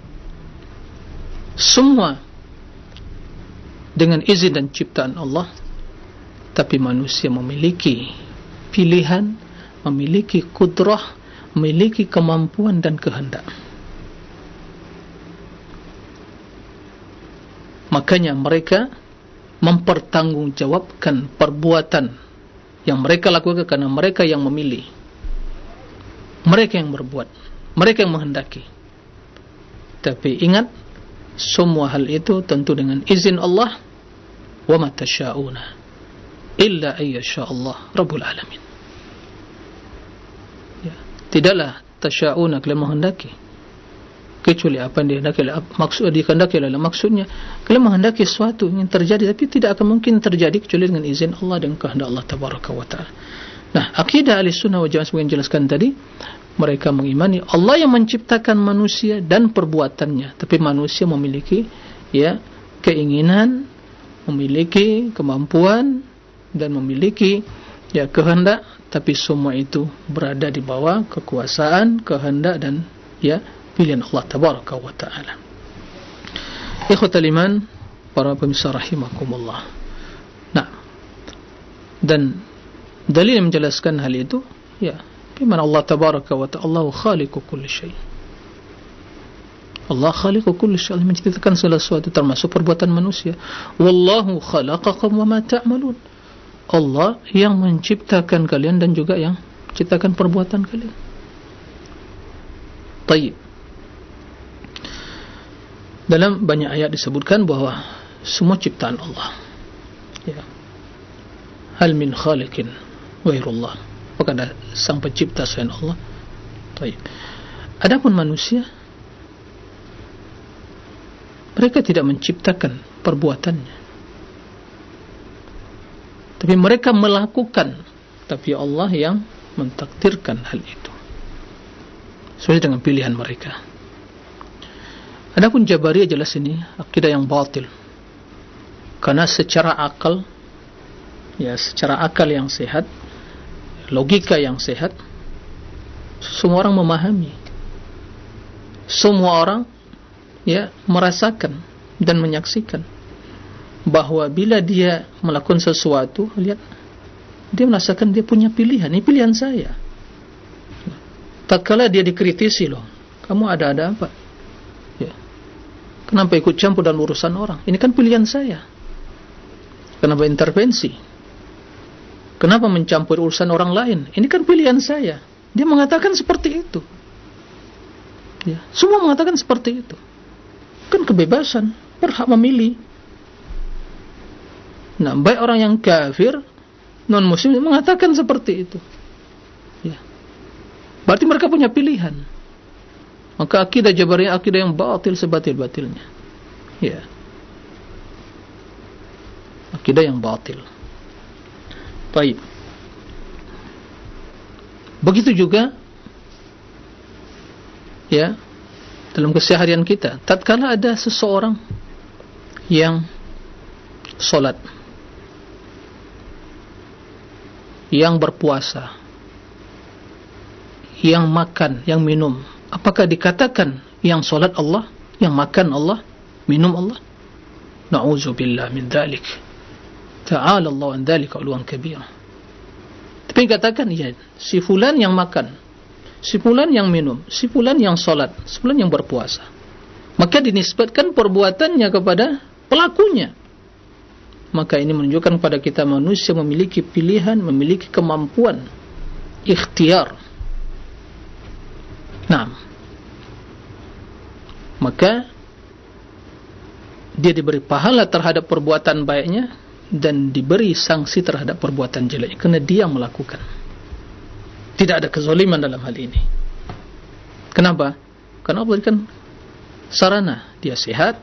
semua dengan izin dan ciptaan Allah, tapi manusia memiliki pilihan, memiliki kudrah, memiliki kemampuan dan kehendak. Makanya mereka mempertanggungjawabkan perbuatan yang mereka lakukan karena mereka yang memilih, mereka yang berbuat, mereka yang menghendaki. Tapi ingat, semua hal itu tentu dengan izin Allah. Wa ma tasyauna illa ayyasha Allah Rabbul Alamin. Ya, tidaklah tasyauna, kalian menghendaki, kecuali apa yang dihendaki, maksud dikehendaki adalah maksudnya kalian menghendaki sesuatu yang terjadi, tapi tidak akan mungkin terjadi kecuali dengan izin Allah dan kehendak Allah tabaraka wa taala. Nah, akidah Ahlussunnah wal Jamaah seperti yang jelaskan tadi, mereka mengimani Allah yang menciptakan manusia dan perbuatannya, tapi manusia memiliki ya keinginan, memiliki kemampuan dan memiliki ya kehendak, tapi semua itu berada di bawah kekuasaan, kehendak dan ya pilihan Allah tabaraka wa taala. Ikhwatal iman, para pemirsa rahimakumullah. Nah, dan dalil yang menjelaskan hal itu ya firman Allah tabaraka wa ta'ala, Allahu khaliqu kulli syai'. Allah khaliqu kulli syai', Allah menciptakan segala sesuatu termasuk perbuatan manusia. Wallahu khalaqakum wa ma ta'malun. Allah yang menciptakan kalian dan juga yang menciptakan perbuatan kalian. Baik. Dalam banyak ayat disebutkan bahwa semua ciptaan Allah. Ya. Hal min khaliqin ghairullah. Apakah ada sang pencipta selain Allah? Baik. Adapun manusia, mereka tidak menciptakan perbuatannya, tapi mereka melakukan, tapi Allah yang mentakdirkan hal itu sesuai dengan pilihan mereka. Adapun Jabariyah jelas ini akidah yang batil, karena secara akal, ya secara akal yang sehat, logika yang sehat, semua orang memahami, semua orang ya merasakan dan menyaksikan bahwa bila dia melakukan sesuatu, lihat, dia merasakan dia punya pilihan. Ini pilihan saya. Tatkala dia dikritisi, loh, kamu ada-ada apa? Ya. Kenapa ikut campur dalam urusan orang? Ini kan pilihan saya. Kenapa intervensi? Kenapa mencampur urusan orang lain? Ini kan pilihan saya. Dia mengatakan seperti itu. Ya. Semua mengatakan seperti itu. Kan kebebasan, berhak memilih. Nah, baik orang yang kafir, non-muslim mengatakan seperti itu. Ya. Berarti mereka punya pilihan. Maka akidah Jabariyah akidah yang batil sebatil-batilnya. Ya. Akidah yang batil. Baik. Begitu juga ya, dalam keseharian kita, tatkala ada seseorang yang solat, yang berpuasa, yang makan, yang minum, apakah dikatakan yang solat Allah, yang makan Allah, minum Allah? Na'udzubillah min dzalik. Ta'ala Allah an dzalika 'uluwan kabira. Tapi katakan ya, si fulan yang makan, si fulan yang minum, si fulan yang solat, si fulan yang berpuasa, maka dinisbatkan perbuatannya kepada pelakunya. Maka ini menunjukkan kepada kita manusia memiliki pilihan, memiliki kemampuan ikhtiar. Nah, maka dia diberi pahala terhadap perbuatan baiknya dan diberi sanksi terhadap perbuatan jelek karena dia melakukan. Tidak ada kezaliman dalam hal ini. Kenapa? Karena Allah berikan sarana, dia sehat,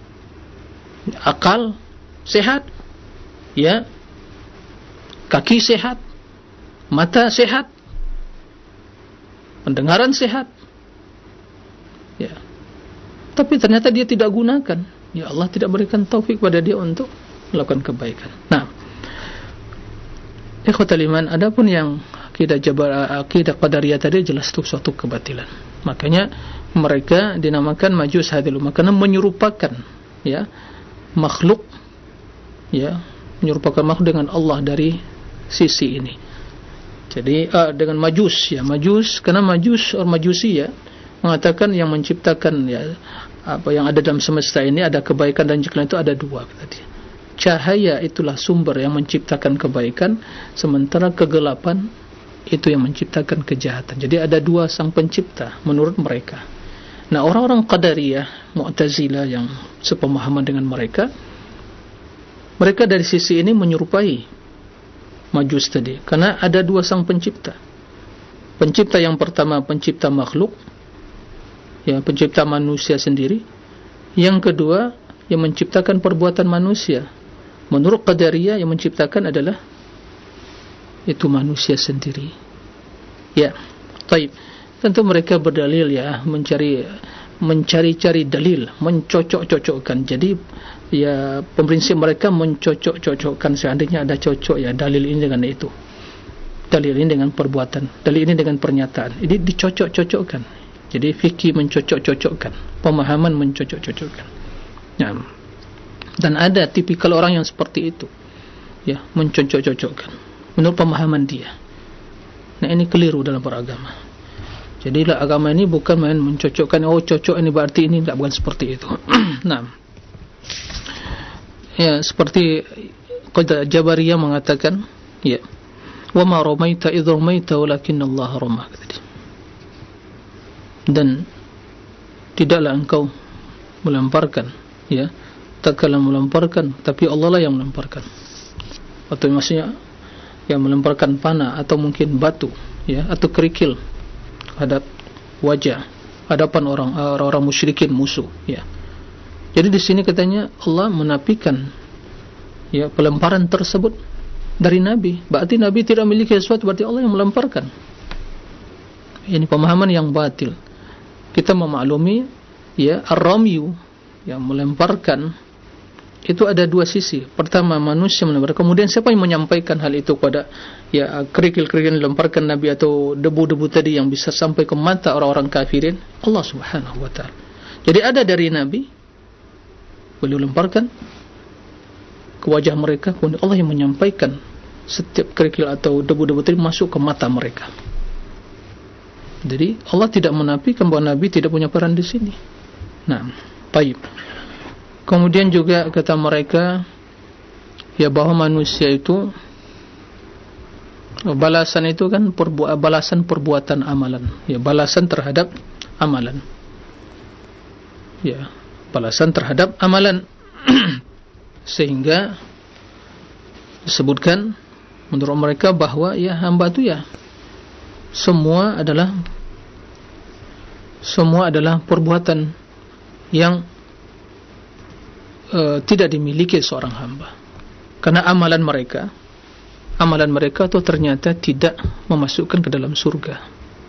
akal sehat, ya, kaki sehat, mata sehat, pendengaran sehat, ya. Tapi ternyata dia tidak gunakan. Ya, Allah tidak berikan taufik pada dia untuk melakukan kebaikan. Nah, ikhwatal iman, adapun yang akidah Jabar, akidah Qadariyah tadi jelas itu suatu kebatilan. Makanya mereka dinamakan Majus hadil ummah, karena menyerupakan ya makhluk, ya, menyerupakan makhluk dengan Allah dari sisi ini. Jadi uh, dengan Majus, ya, Majus, karena Majus orang Majusi ya mengatakan yang menciptakan ya apa yang ada dalam semesta ini ada kebaikan dan kejelekan, itu ada dua tadi. Cahaya itulah sumber yang menciptakan kebaikan, sementara kegelapan itu yang menciptakan kejahatan. Jadi ada dua sang pencipta menurut mereka. Nah, orang-orang Qadariyah, Mu'tazilah yang sepemahaman dengan mereka, mereka dari sisi ini menyerupai Majus tadi, karena ada dua sang pencipta. Pencipta yang pertama pencipta makhluk, ya, pencipta manusia sendiri. Yang kedua yang menciptakan perbuatan manusia. Menurut Qadariyah yang menciptakan adalah itu manusia sendiri. Ya, baik. Tentu mereka berdalil ya, mencari mencari-cari dalil, mencocok-cocokkan. Jadi ya prinsip mereka mencocok-cocokkan, seandainya ada cocok ya dalil ini dengan itu, dalil ini dengan perbuatan, dalil ini dengan pernyataan, ini dicocok-cocokkan. Jadi fikih mencocok-cocokkan, pemahaman mencocok-cocokkan. Nah, dan ada tipikal orang yang seperti itu ya, mencocok-cocokkan menurut pemahaman dia. Nah, ini keliru dalam beragama. Jadilah agama ini bukan main mencocokkan, oh cocok ini berarti ini, tidak, bukan seperti itu. Nah, ya seperti qaidah Jabariyah mengatakan, ya, wa ma ramaita idh ramaita walakin Allah ramah. Dan tidaklah engkau melemparkan, ya, tak kala melemparkan, tapi Allah lah yang melemparkan. Atau maksudnya yang melemparkan panah atau mungkin batu, ya, atau kerikil hadap wajah hadapan orang orang musyrikin musuh, ya. Jadi di sini katanya Allah menafikan ya pelemparan tersebut dari Nabi. Berarti Nabi tidak memiliki sesuatu, berarti Allah yang melemparkan. Ini pemahaman yang batil. Kita memaklumi ya ar-ramyu yang melemparkan itu ada dua sisi. Pertama manusia melemparkan, kemudian siapa yang menyampaikan hal itu kepada ya kerikil-kerikil yang dilemparkan Nabi atau debu-debu tadi yang bisa sampai ke mata orang-orang kafirin? Allah Subhanahu wa taala. Jadi ada dari Nabi, beliau lemparkan ke wajah mereka, kemudian Allah yang menyampaikan setiap kerikil atau debu-debu tadi masuk ke mata mereka. Jadi Allah tidak menafikan bahwa Nabi tidak punya peran di sini. Nah, baik. Kemudian juga kata mereka ya bahwa manusia itu balasan itu kan perbu- balasan perbuatan amalan, ya, balasan terhadap amalan, ya, balasan terhadap amalan. Sehingga disebutkan menurut mereka bahwa ya hamba itu ya semua adalah semua adalah perbuatan yang uh, tidak dimiliki seorang hamba, karena amalan mereka amalan mereka itu ternyata tidak memasukkan ke dalam surga.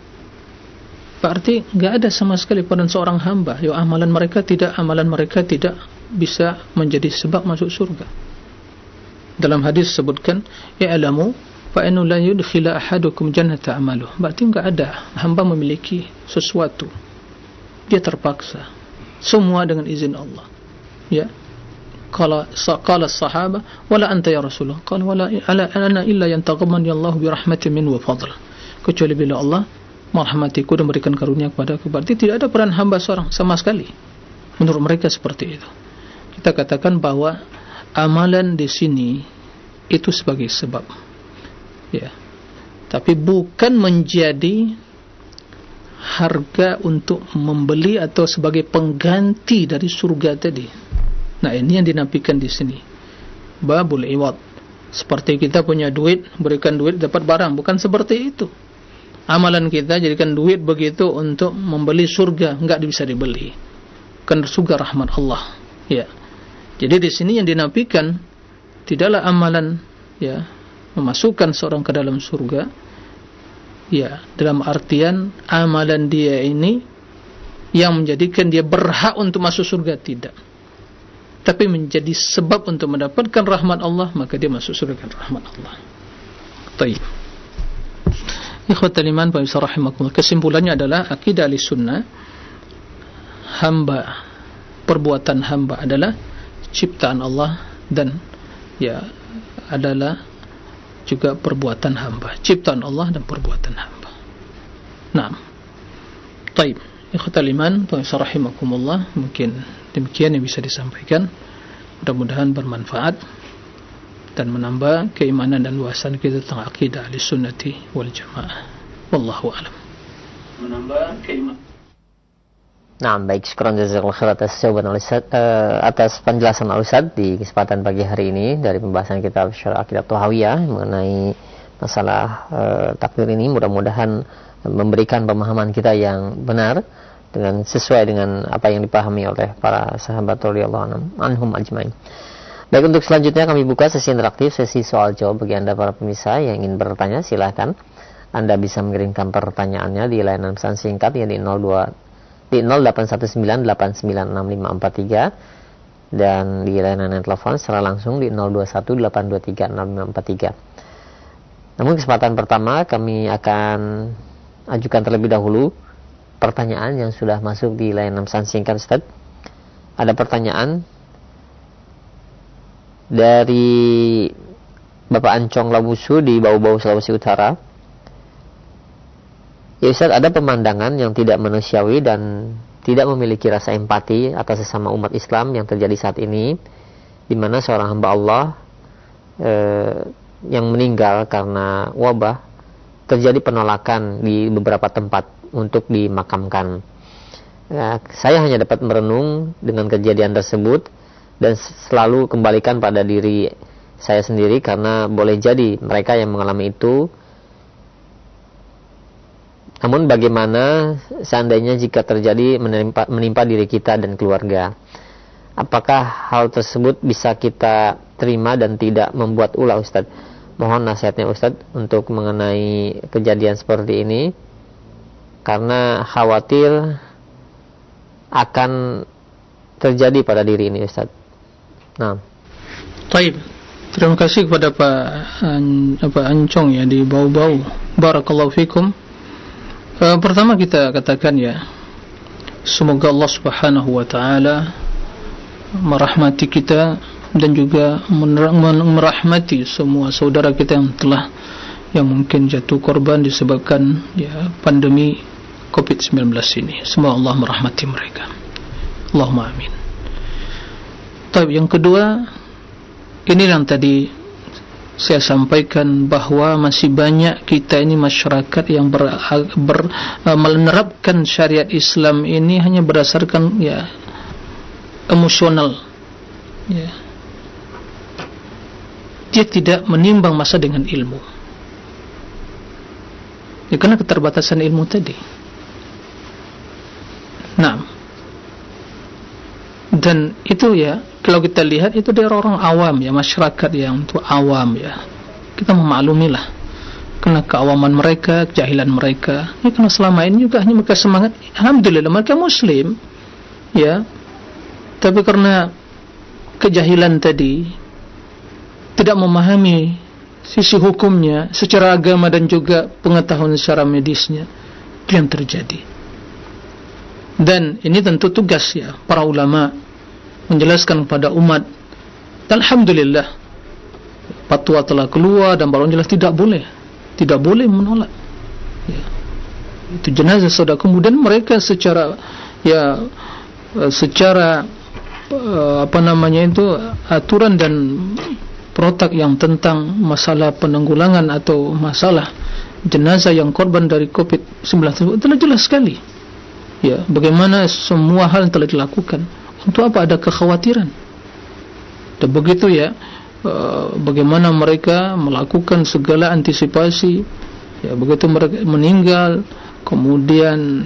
Berarti enggak ada sama sekali peran seorang hamba, ya, amalan mereka tidak amalan mereka tidak bisa menjadi sebab masuk surga. Dalam hadis sebutkan ya'lamu fa inna la yudkhila ahadukum jannata amaluh. Berarti enggak ada hamba memiliki sesuatu, dia terpaksa, semua dengan izin Allah, ya. Qala qala as-sahaba wala anta ya Rasulullah, qala wala ala ana illa yantaqammani Allah bi rahmatin min wa fadl. Kecuali bila Allah merahmatiku dan memberikan karunia kepadaku. Berarti tidak ada peran hamba seorang sama sekali. Menurut mereka seperti itu. Kita katakan bahwa amalan di sini itu sebagai sebab, ya, tapi bukan menjadi harga untuk membeli atau sebagai pengganti dari surga tadi. Nah, ini yang dinafikan di sini. Babul iwad. Seperti kita punya duit, berikan duit dapat barang, bukan seperti itu. Amalan kita jadikan duit begitu untuk membeli surga, enggak bisa dibeli. Kan surga rahmat Allah, ya. Jadi di sini yang dinafikan tidaklah amalan ya memasukkan seorang ke dalam surga, ya, dalam artian amalan dia ini yang menjadikan dia berhak untuk masuk surga, tidak. Tapi menjadi sebab untuk mendapatkan rahmat Allah, maka dia masuk surga rahmat Allah. Baik. Ikhwatal iman wa rahimakumullah. Kesimpulannya adalah akidah Ahlussunnah, hamba, perbuatan hamba adalah ciptaan Allah dan ya adalah juga perbuatan hamba, ciptaan Allah dan perbuatan hamba. Naam. Baik. Ikhwatal iman wa rahimakumullah, mungkin demikian yang bisa disampaikan. Mudah-mudahan bermanfaat dan menambah keimanan dan wawasan kita tentang akidah Ahlussunnati wal Jamaah. Wallahu a'lam. Menambah keimanan. Nah, baik, syukran jazakallahu khair atas jawaban Al-Ustaz, uh, atas penjelasan Al-Ustaz di kesempatan pagi hari ini dari pembahasan kitab Syarah Aqidah Thahawiyah mengenai masalah uh, takdir ini. Mudah-mudahan memberikan pemahaman kita yang benar dengan sesuai dengan apa yang dipahami oleh para sahabat radhiyallahu anhum ajmain. Baik, untuk selanjutnya kami buka sesi interaktif, sesi soal jawab bagi Anda para pemirsa yang ingin bertanya. Silahkan Anda bisa mengirimkan pertanyaannya di layanan pesan singkat yang di nol dua di nol delapan satu sembilan delapan sembilan enam lima empat tiga dan di layanan telepon secara langsung di nol dua satu delapan dua tiga enam lima empat tiga. Namun kesempatan pertama kami akan ajukan terlebih dahulu pertanyaan yang sudah masuk di layanan pesan singkat, Ustaz. Ada pertanyaan dari Bapak Ancong Labusu di Bau-Bau, Sulawesi Utara. Ya Ustaz, ada pemandangan yang tidak manusiawi dan tidak memiliki rasa empati atas sesama umat Islam yang terjadi saat ini, di mana seorang hamba Allah eh, yang meninggal karena wabah, terjadi penolakan di beberapa tempat untuk dimakamkan. Ya, saya hanya dapat merenung dengan kejadian tersebut dan selalu kembalikan pada diri saya sendiri, karena boleh jadi mereka yang mengalami itu. Namun bagaimana seandainya jika terjadi menimpa, menimpa diri kita dan keluarga? Apakah hal tersebut bisa kita terima dan tidak membuat ulah, Ustaz? Mohon nasihatnya Ustaz untuk mengenai kejadian seperti ini, karena khawatir akan terjadi pada diri ini, Ustaz. Nah, baik. Terima kasih kepada Pak An, Pak Ancong ya di Bau-Bau. Barakallahu fikum. Uh, pertama kita katakan ya, semoga Allah Subhanahu wa taala merahmati kita dan juga merahmati semua saudara kita yang telah yang mungkin jatuh korban disebabkan ya pandemi covid sembilan belas ini. Semoga Allah merahmati mereka. Allahumma amin. Tapi yang kedua, ini yang tadi saya sampaikan bahwa masih banyak kita ini masyarakat yang ber, ber, uh, menerapkan syariat Islam ini hanya berdasarkan ya emosional. Ya. Dia tidak menimbang masa dengan ilmu. Ya, karena keterbatasan ilmu tadi. Nah, dan itu ya, kalau kita lihat itu dari orang awam ya, masyarakat yang itu awam ya, kita memaklumilah karena keawaman mereka, kejahilan mereka ya, karena selama ini juga hanya mereka semangat, alhamdulillah mereka muslim ya, tapi karena kejahilan tadi, tidak memahami sisi hukumnya secara agama dan juga pengetahuan secara medisnya, itu yang terjadi. Dan ini tentu tugas ya para ulama menjelaskan kepada umat. Dan alhamdulillah fatwa telah keluar dan baru jelas tidak boleh, tidak boleh menolak. Ya. Itu jenazah saudara. Kemudian mereka secara ya secara apa namanya itu aturan dan protap yang tentang masalah penanggulangan atau masalah jenazah yang korban dari covid sembilan belas telah jelas sekali. Ya, bagaimana semua hal yang telah dilakukan. Untuk apa ada kekhawatiran? Dan begitu ya, uh, bagaimana mereka melakukan segala antisipasi. Ya, begitu mereka meninggal, kemudian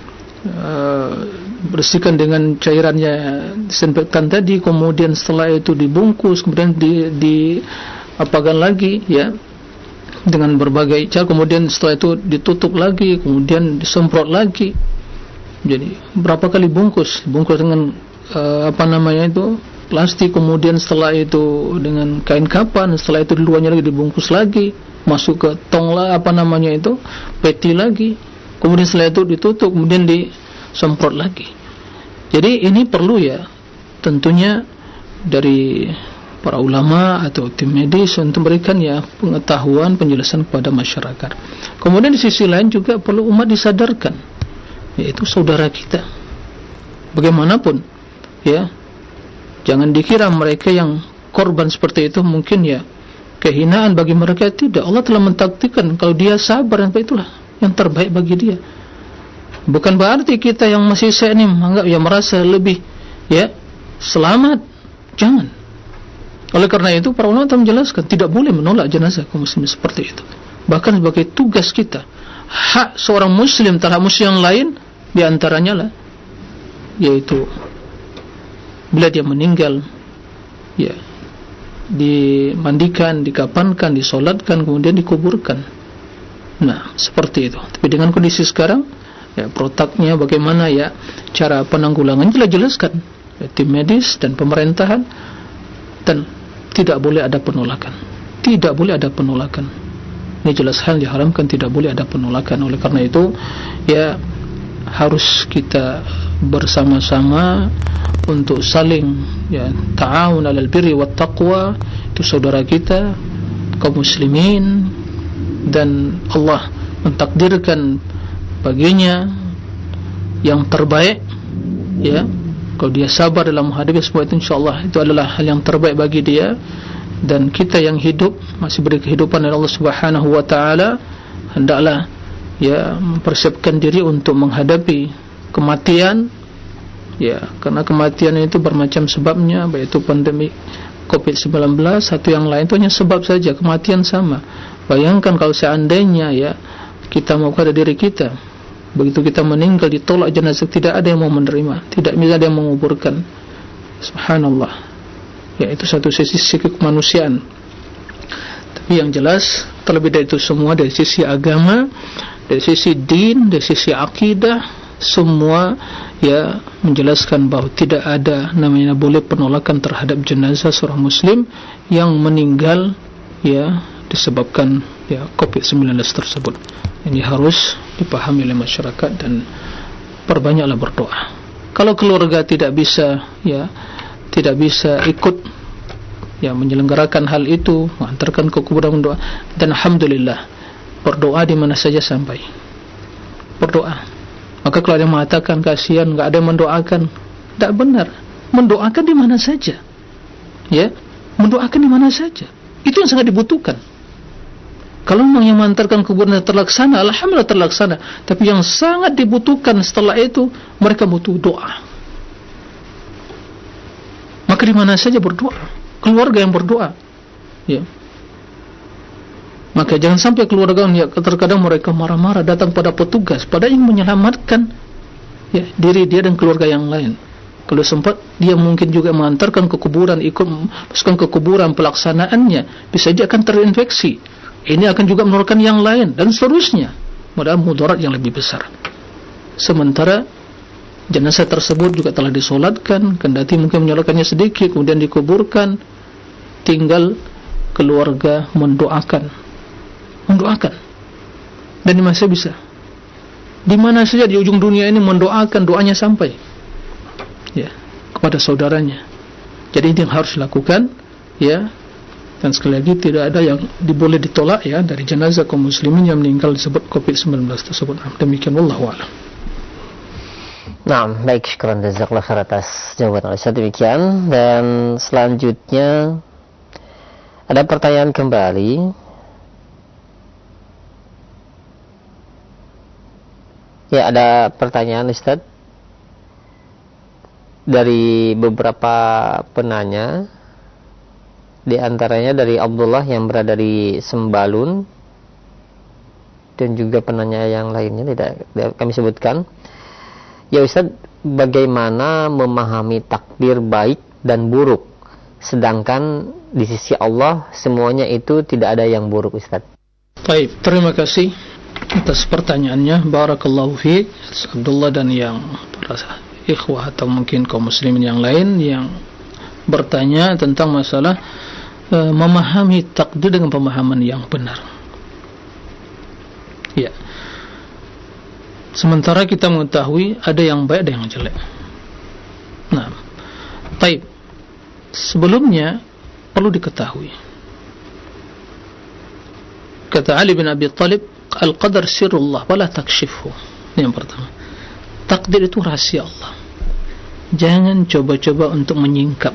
uh, bersihkan dengan cairannya, disinfektan tadi, kemudian setelah itu dibungkus, kemudian di, di apakan lagi, ya, dengan berbagai cara, kemudian setelah itu ditutup lagi, kemudian disemprot lagi. Jadi berapa kali bungkus, bungkus dengan uh, apa namanya itu plastik, kemudian setelah itu dengan kain kapan, setelah itu di luarnya lagi dibungkus lagi, masuk ke tong lah apa namanya itu peti lagi, kemudian setelah itu ditutup, kemudian disemprot lagi. Jadi ini perlu ya tentunya dari para ulama atau tim medis untuk memberikan ya pengetahuan, penjelasan kepada masyarakat. Kemudian di sisi lain juga perlu umat disadarkan, yaitu saudara kita bagaimanapun ya, jangan dikira mereka yang korban seperti itu mungkin ya kehinaan bagi mereka. Tidak, Allah telah mentakdirkan kalau dia sabar, yang itulah yang terbaik bagi dia. Bukan berarti kita yang masih sehat ini menganggap ya merasa lebih ya selamat, jangan. Oleh karena itu para ulama telah menjelaskan tidak boleh menolak jenazah kaum muslimin seperti itu, bahkan sebagai tugas kita. Hak seorang muslim terhadap muslim yang lain di antaranya lah, yaitu bila dia meninggal ya dimandikan, dikapankan, disolatkan, kemudian dikuburkan. Nah, seperti itu. Tapi dengan kondisi sekarang, ya, protoknya bagaimana, ya, cara penanggulangan jelas jelaskan, ya, tim medis dan pemerintahan, dan tidak boleh ada penolakan. Tidak boleh ada penolakan. Ini jelas hal diharamkan, tidak boleh ada penolakan. Oleh karena itu, ya, harus kita bersama-sama untuk saling, ya, ta'awun 'alal birri wat taqwa. Itu saudara kita kaum muslimin, dan Allah mentakdirkan baginya yang terbaik, ya. Kalau dia sabar dalam menghadapi semua itu, insyaallah itu adalah hal yang terbaik bagi dia. Dan kita yang hidup, masih beri kehidupan dari Allah Subhanahu wa taala, hendaklah, ya, mempersiapkan diri untuk menghadapi kematian, ya, karena kematian itu bermacam sebabnya, baik itu pandemi covid sembilan belas atau yang lain, itu hanya sebab saja, kematian sama. Bayangkan kalau seandainya, ya, kita mau kepada diri kita, begitu kita meninggal ditolak jenazah, tidak ada yang mau menerima, tidak bisa ada yang menguburkan. Subhanallah. Ya, itu satu sisi sisi kemanusiaan. Tapi yang jelas, terlebih dari itu semua, dari sisi agama, dari sisi din, dari sisi akidah, semua, ya, menjelaskan bahawa tidak ada namanya boleh penolakan terhadap jenazah seorang muslim yang meninggal, ya, disebabkan, ya, covid sembilan belas tersebut. Ini harus dipahami oleh masyarakat, dan perbanyaklah berdoa. Kalau keluarga tidak bisa, ya, tidak bisa ikut, ya, menyelenggarakan hal itu, mengantarkan ke kuburan, mendoa, dan alhamdulillah, berdoa di mana saja sampai. Berdoa. Maka kalau ada yang mengatakan kasihan, enggak ada yang mendoakan, tidak benar. Mendoakan di mana saja, ya, mendoakan di mana saja. Itu yang sangat dibutuhkan. Kalau memang yang mengantarkan kuburan terlaksana, alhamdulillah terlaksana. Tapi yang sangat dibutuhkan setelah itu, mereka butuh doa. Maka di mana saja berdoa, keluarga yang berdoa, ya. Maka jangan sampai keluarga, ya, terkadang mereka marah-marah datang pada petugas, padahal yang menyelamatkan, ya, diri dia dan keluarga yang lain. Kalau sempat, dia mungkin juga mengantarkan ke kuburan, ikut masukkan ke kuburan, pelaksanaannya bisa saja akan terinfeksi. Ini akan juga menularkan yang lain, dan seterusnya. Mudah-mudahan mudarat yang lebih besar. Sementara jenazah tersebut juga telah disolatkan, kendati mungkin menyolakannya sedikit, kemudian dikuburkan, tinggal keluarga mendoakan, mendoakan. Dan di mana bisa, di mana saja di ujung dunia ini mendoakan, doanya sampai, ya, kepada saudaranya. Jadi ini yang harus dilakukan, ya. Dan sekali lagi, tidak ada yang diboleh ditolak, ya, dari jenazah kaum muslimin yang meninggal disebut covid sembilan belas tersebut. Demikian, wallahu a'lam. Nah, baik, syukran jazakallahu khair atas jawaban Ustaz demikian. Dan selanjutnya ada pertanyaan kembali. Ya, ada pertanyaan Ustaz dari beberapa penanya. Di antaranya dari Abdullah yang berada di Sembalun, dan juga penanya yang lainnya tidak, tidak kami sebutkan. Ya Ustaz, bagaimana memahami takdir baik dan buruk, sedangkan di sisi Allah semuanya itu tidak ada yang buruk, Ustaz? Baik, terima kasih atas pertanyaannya. Barakallahu fiik Abdullah dan yang para ikhwah atau mungkin kaum muslimin yang lain yang bertanya tentang masalah uh, memahami takdir dengan pemahaman yang benar. Ya. Sementara kita mengetahui ada yang baik, ada yang jelek. Nah, baik. Sebelumnya perlu diketahui. Kata Ali bin Abi Thalib, al-qadar sirrullah wala takshifhu. Ini yang pertama. Takdir itu rahasia Allah. Jangan coba-coba untuk menyingkap.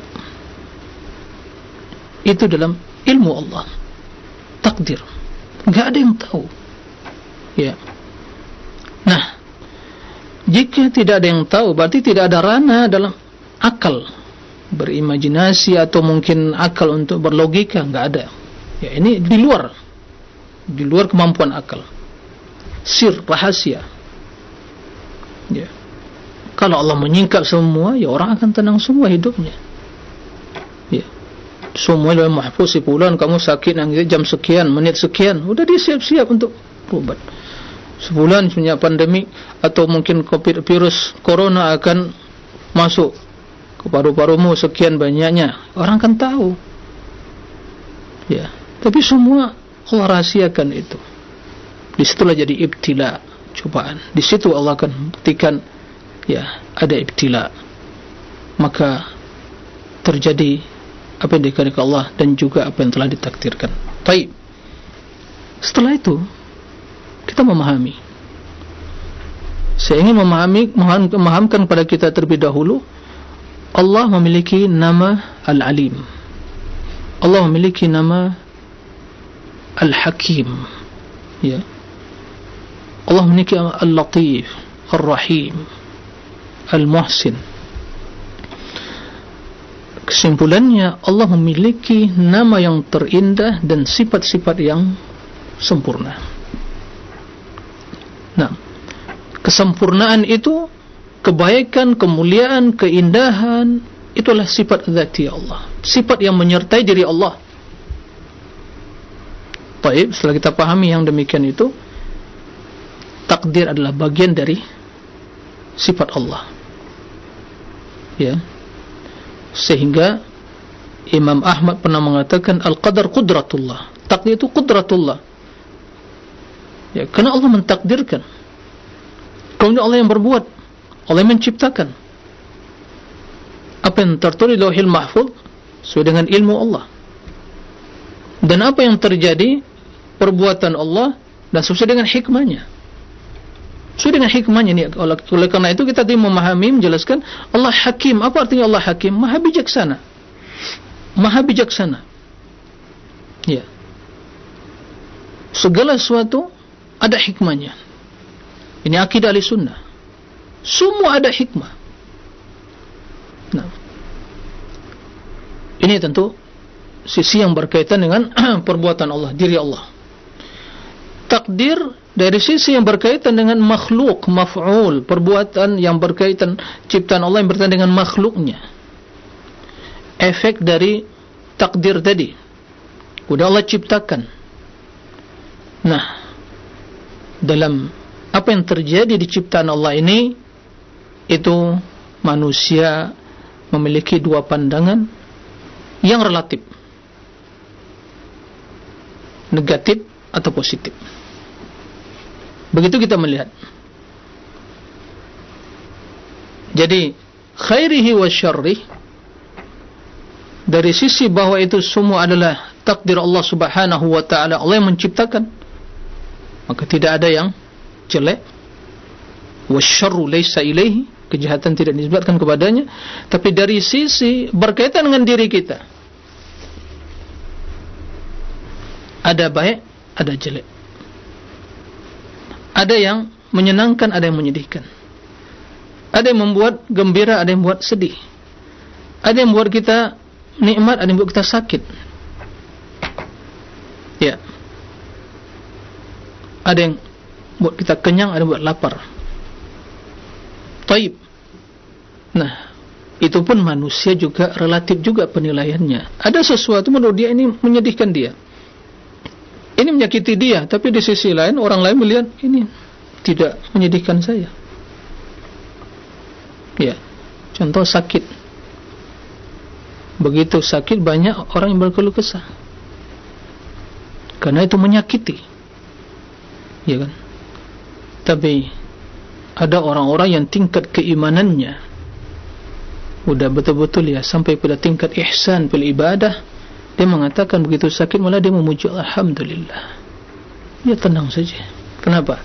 Itu dalam ilmu Allah. Takdir. Enggak ada yang tahu. Ya. Nah, jika tidak ada yang tahu, berarti tidak ada ranah dalam akal berimajinasi atau mungkin akal untuk berlogika, enggak ada. Ya, ini di luar di luar kemampuan akal. Sir, rahasia. Ya. Kalau Allah menyingkap semua, ya orang akan tenang semua hidupnya. Ya. Semua dalam mahfuz, si fulan kamu sakit nanti jam sekian, menit sekian, udah dia siap-siap untuk berobat. Sebulan punya pandemik atau mungkin COVID, virus corona akan masuk ke paru-parumu sekian banyaknya, orang kan tahu. Ya, tapi semua Allah rahasiakan itu. Di situlah jadi ibtila, cobaan. Di situ Allah akan buktikan, ya, ada ibtila. Maka terjadi apa yang dikehendaki Allah dan juga apa yang telah ditakdirkan. Baik. Setelah itu kita memahami. Saya ingin memahami, memahamkan kepada kita terlebih dahulu, Allah memiliki nama Al-Alim. Allah memiliki nama Al-Hakim. Ya. Allah memiliki Al-Latif, Al-Rahim, Al-Muhsin. Kesimpulannya, Allah memiliki nama yang terindah dan sifat-sifat yang sempurna. Nah, kesempurnaan itu, kebaikan, kemuliaan, keindahan, itulah sifat zati Allah, sifat yang menyertai diri Allah. Baik, setelah kita pahami yang demikian itu, takdir adalah bagian dari sifat Allah. Ya. Sehingga Imam Ahmad pernah mengatakan al-qadar qudratullah, takdir itu qudratullah. Ya, karena Allah mentakdirkan. Kemudian Allah yang berbuat, Allah yang menciptakan. Apa yang tertulis di Lauhil Mahfuz sesuai dengan ilmu Allah. Dan apa yang terjadi perbuatan Allah dan sesuai dengan hikmahnya. Sesuai dengan hikmahnya ini. Oleh, oleh karena itu kita tadi memahami, menjelaskan Allah Hakim. Apa artinya Allah Hakim? Maha bijaksana. Maha bijaksana. Ya. Segala sesuatu ada hikmahnya. Ini akidah ahli sunnah. Semua ada hikmah. Nah, ini tentu sisi yang berkaitan dengan perbuatan Allah, diri Allah. Takdir dari sisi yang berkaitan dengan makhluk, maf'ul, perbuatan yang berkaitan ciptaan Allah yang berkaitan dengan makhluknya. Efek dari takdir tadi, udah Allah ciptakan. Nah, dalam apa yang terjadi di ciptaan Allah ini, itu manusia memiliki dua pandangan yang relatif, negatif atau positif. Begitu kita melihat. Jadi khairihi wa syarrih, dari sisi bahwa itu semua adalah takdir Allah subhanahu wa ta'ala, Allah yang menciptakan, maka tidak ada yang jelek. Wa syarru laysa ilaihi, kejahatan tidak disebutkan kepadanya. Tapi dari sisi berkaitan dengan diri kita, ada baik, ada jelek. Ada yang menyenangkan, ada yang menyedihkan. Ada yang membuat gembira, ada yang membuat sedih. Ada yang membuat kita nikmat, ada yang membuat kita sakit. Ya. Ada yang membuat kita kenyang, ada yang membuat lapar. Taib. Nah, itu pun manusia juga relatif juga penilaiannya. Ada sesuatu menurut dia ini menyedihkan dia, ini menyakiti dia, tapi di sisi lain orang lain melihat ini tidak menyedihkan saya. Ya, contoh sakit. Begitu sakit banyak orang yang berkeluh kesah, karena itu menyakiti, ya kan? Tapi ada orang-orang yang tingkat keimanannya udah betul-betul ya sampai pada tingkat ihsan bil ibadah. Dia mengatakan begitu sakit malah dia memuji alhamdulillah. Dia tenang saja. Kenapa?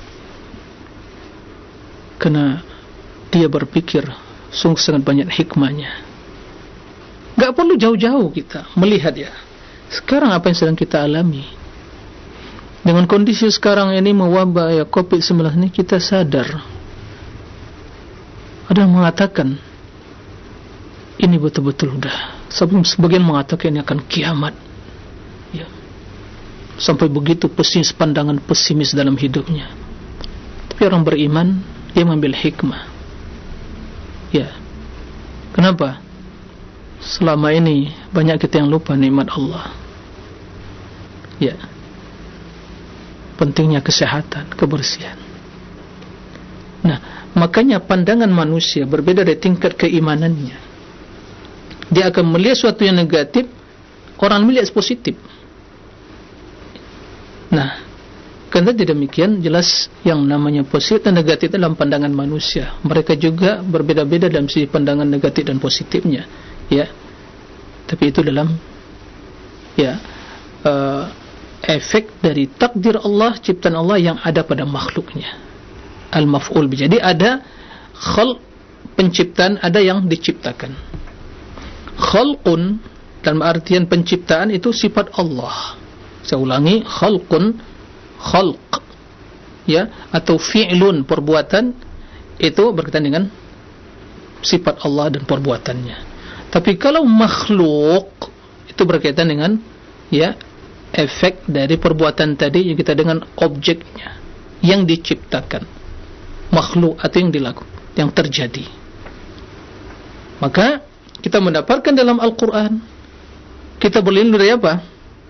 Karena dia berpikir sungguh sangat banyak hikmahnya. Gak perlu jauh-jauh kita melihat ya. Sekarang apa yang sedang kita alami, dengan kondisi sekarang ini mewabah ya covid sembilan belas ini, kita sadar. Ada yang mengatakan ini betul-betul udah, sebagian mengatakan ini akan kiamat ya. Sampai begitu pesimis, pandangan pesimis dalam hidupnya. Tapi orang beriman, dia mengambil hikmah ya. Kenapa? selama ini banyak kita yang lupa nikmat Allah. Ya, pentingnya kesehatan, kebersihan. Nah, makanya pandangan manusia berbeda dari tingkat keimanannya. Dia akan melihat sesuatu yang negatif, orang melihat positif. Nah, karena demikian jelas yang namanya positif dan negatif dalam pandangan manusia. Mereka juga berbeda-beda dalam sisi pandangan negatif dan positifnya. Ya, tapi itu dalam ya uh, efek dari takdir Allah, ciptaan Allah yang ada pada makhluknya. Al-maf'ul bi. Jadi ada khalq, penciptaan, ada yang diciptakan. Khalqun dalam artian penciptaan itu sifat Allah. Saya ulangi, khalqun, khalq, ya, atau fi'lun, perbuatan, itu berkaitan dengan sifat Allah dan perbuatannya. Tapi kalau makhluk itu berkaitan dengan ya efek dari perbuatan tadi yang kita dengan objeknya yang diciptakan, makhluk atau yang dilakukan, yang terjadi. Maka kita mendapatkan dalam Al-Quran, kita berlindung dari apa?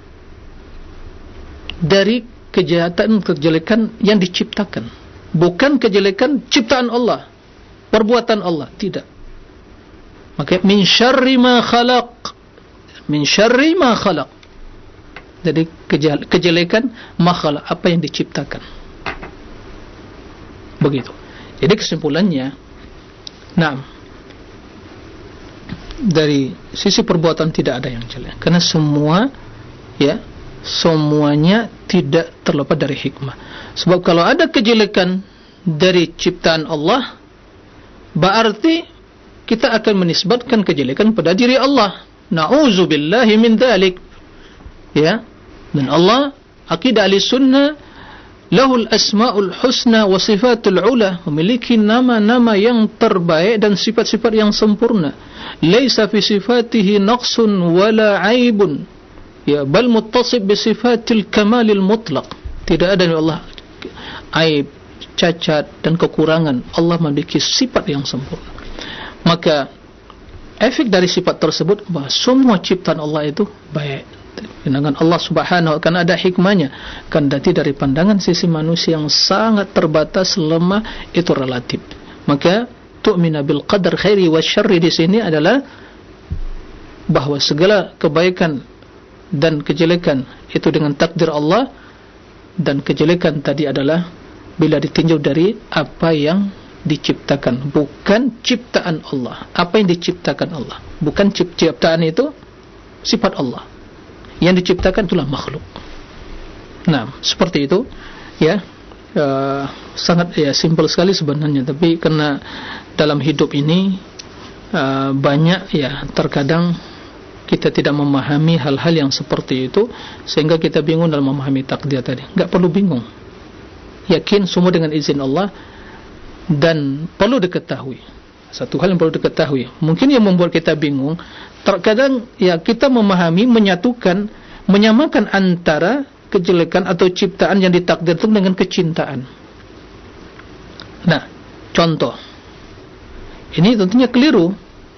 Dari kejahatan, kejelekan yang diciptakan, bukan kejelekan ciptaan Allah, perbuatan Allah, tidak. Maka min syarri ma khalaq, min syarri ma khalaq, jadi kejelekan makhluk, apa yang diciptakan. Begitu. Jadi kesimpulannya, nah, dari sisi perbuatan tidak ada yang jelek, karena semua ya semuanya tidak terlepas dari hikmah. Sebab kalau ada kejelekan dari ciptaan Allah, berarti kita akan menisbatkan kejelekan pada diri Allah. Na'udzubillahi min dzalik. Ya, dan Allah, akidah ahli sunnah, lahul asma'ul husna wa sifatul ula, memiliki nama-nama yang terbaik dan sifat-sifat yang sempurna. Laisa fi sifatihi naqsun wala aibun, ya, bal muttasib bi sifatil kamalil mutlaq. Tidak ada dari Allah aib, cacat dan kekurangan. Allah memiliki sifat yang sempurna. Maka efek dari sifat tersebut bahwa semua ciptaan Allah itu baik. Dengan Allah subhanahu wa ta'ala ada hikmahnya. Kendati dari pandangan sisi manusia yang sangat terbatas, lemah, itu relatif. Maka tu'mina bil qadar khairi wa syarri di sini adalah bahwa segala kebaikan dan kejelekan itu dengan takdir Allah, dan kejelekan tadi adalah bila ditinjau dari apa yang diciptakan, bukan ciptaan Allah. Apa yang diciptakan Allah, bukan ciptaan itu sifat Allah. Yang diciptakan itulah makhluk. Nah, seperti itu ya, uh, sangat ya simpel sekali sebenarnya, tapi karena dalam hidup ini uh, banyak ya terkadang kita tidak memahami hal-hal yang seperti itu, sehingga kita bingung dalam memahami takdir tadi. Enggak perlu bingung, yakin semua dengan izin Allah. Dan perlu diketahui satu hal yang perlu diketahui, mungkin yang membuat kita bingung, terkadang ya kita memahami, menyatukan, menyamakan antara kejelekan atau ciptaan yang ditakdirkan dengan kecintaan. Nah, contoh ini tentunya keliru.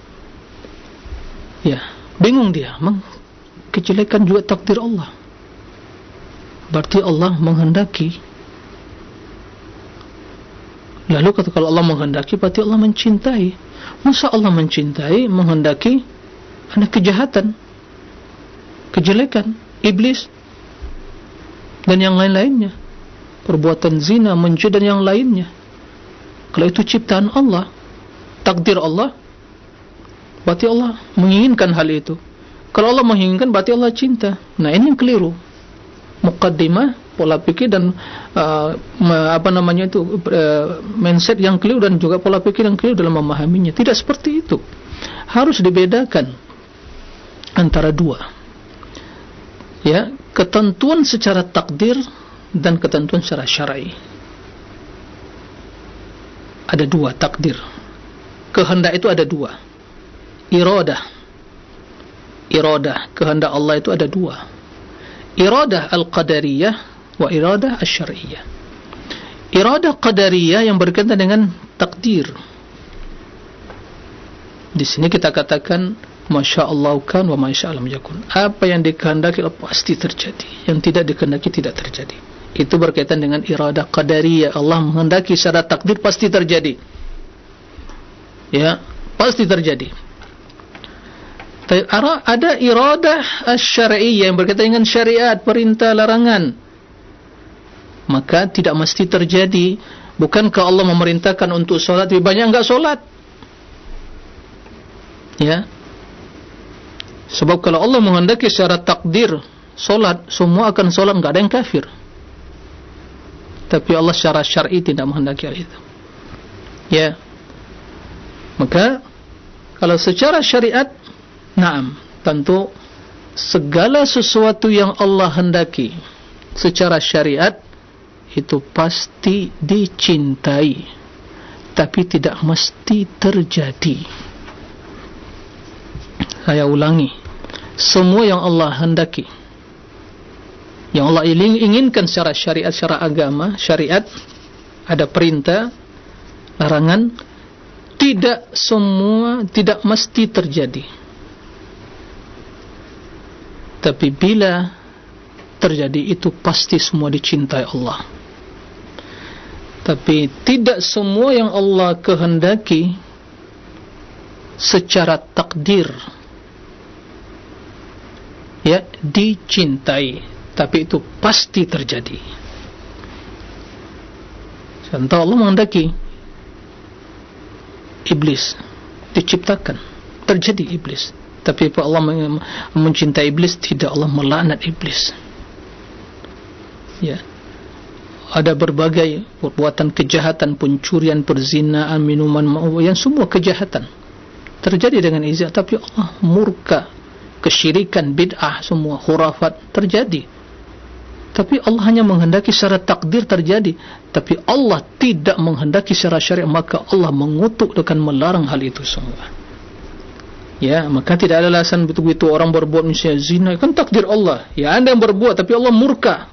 Ya, bingung dia, memang kejelekan juga takdir Allah, berarti Allah menghendaki. Lalu kata kalau Allah menghendaki, berarti Allah mencintai. Masa Allah mencintai, menghendaki ada kejahatan, kejelekan, iblis dan yang lain-lainnya, perbuatan zina, mencuri dan yang lainnya. Kalau itu ciptaan Allah, takdir Allah, berarti Allah menginginkan hal itu. Kalau Allah menginginkan, berarti Allah cinta. Nah, ini yang keliru. Muqaddimah, pola pikir dan uh, apa namanya itu uh, mindset yang keliru, dan juga pola pikir yang keliru dalam memahaminya. Tidak seperti itu. Harus dibedakan antara dua. Ya, ketentuan secara takdir dan ketentuan secara syar'i. Ada dua takdir. Kehendak itu ada dua. Iradah. Iradah, kehendak Allah itu ada dua. Iradah al-qadariyah wa iradah al-syar'iyah. Iradah qadariyah yang berkaitan dengan takdir. Di sini kita katakan Masya Allah kan wa masya Allah yakun. Apa yang dikehendaki pasti terjadi, yang tidak dikehendaki tidak terjadi. Itu berkaitan dengan iradah qadariyah. Allah menghendaki secara takdir pasti terjadi, ya, pasti terjadi. Ada iradah asy-syar'iyyah yang berkaitan dengan syariat, perintah, larangan, maka tidak mesti terjadi. Bukankah Allah memerintahkan untuk solat, lebih banyak enggak solat? Ya, sebab kalau Allah menghendaki secara takdir solat, semua akan solat, enggak ada yang kafir. Tapi Allah secara syar'i tidak menghendaki hal itu. Ya, maka kalau secara syariat, naam, tentu segala sesuatu yang Allah hendaki secara syariat itu pasti dicintai, tapi tidak mesti terjadi. Saya ulangi, semua yang Allah hendaki, yang Allah inginkan secara syariat, secara agama, syariat, ada perintah, larangan, tidak semua, tidak mesti terjadi. Tapi bila terjadi, itu pasti semua dicintai Allah. Tapi tidak semua yang Allah kehendaki secara takdir, ya, dicintai, tapi itu pasti terjadi. Contoh, Allah menghendaki iblis diciptakan, terjadi iblis, tapi Allah mencintai iblis, tidak, Allah melaknat iblis. Ya, ada berbagai perbuatan kejahatan, pencurian, perzinaan, minuman, yang semua kejahatan terjadi dengan izin, tapi Allah murka. Kesyirikan, bid'ah, semua khurafat terjadi, tapi Allah hanya menghendaki secara takdir terjadi. Tapi Allah tidak menghendaki secara syariat, maka Allah mengutuk dengan melarang hal itu semua. Ya, maka tidak ada alasan betul-betul orang berbuat misalnya zina, kan takdir Allah. Ya, anda yang berbuat, tapi Allah murka.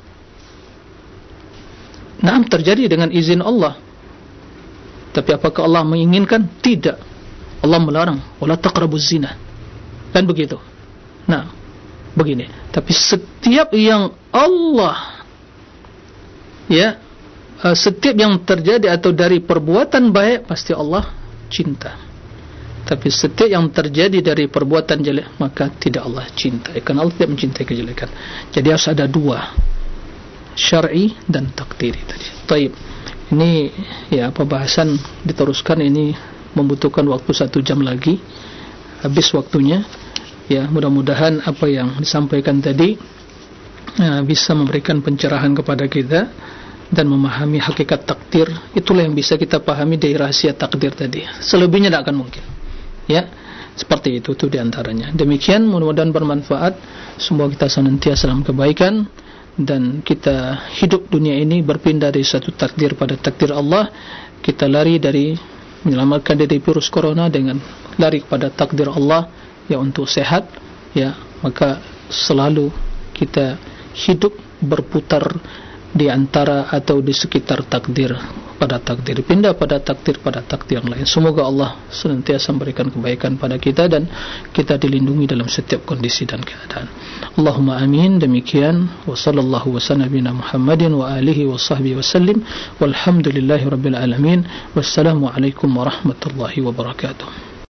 Nah, terjadi dengan izin Allah. Tapi apakah Allah menginginkan? Tidak. Allah melarang, wala taqrabuz zina, kan begitu. Nah, begini. Tapi setiap yang Allah, ya, setiap yang terjadi atau dari perbuatan baik, pasti Allah cinta. Tapi setiap yang terjadi dari perbuatan jelek, maka tidak Allah cintai, karena Allah tidak mencintai kejelekan. Jadi harus ada dua, syar'i dan takdiri tadi. Taib. Ini ya, pembahasan diteruskan ini membutuhkan waktu satu jam lagi. Habis waktunya. Ya, mudah-mudahan apa yang disampaikan tadi ya, bisa memberikan pencerahan kepada kita dan memahami hakikat takdir. Itulah yang bisa kita pahami dari rahasia takdir tadi. Selebihnya tidak akan mungkin. Ya, seperti itu, itu diantaranya. Demikian, mudah-mudahan bermanfaat. Semoga kita senantiasa dalam kebaikan dan kita hidup dunia ini berpindah dari satu takdir pada takdir Allah. Kita lari dari menyelamatkan dari virus corona dengan lari kepada takdir Allah, ya, untuk sehat, ya, maka selalu kita hidup berputar di antara atau di sekitar takdir pada takdir, pindah pada takdir pada takdir yang lain. Semoga Allah senantiasa memberikan kebaikan pada kita dan kita dilindungi dalam setiap kondisi dan keadaan. Allahumma amin. Demikian, wa sallallahu wa sallam ala Muhammadin wa alihi wa sahbihi wa sallim, walhamdulillahi rabbil alamin. Wassalamu alaikum warahmatullahi wabarakatuh.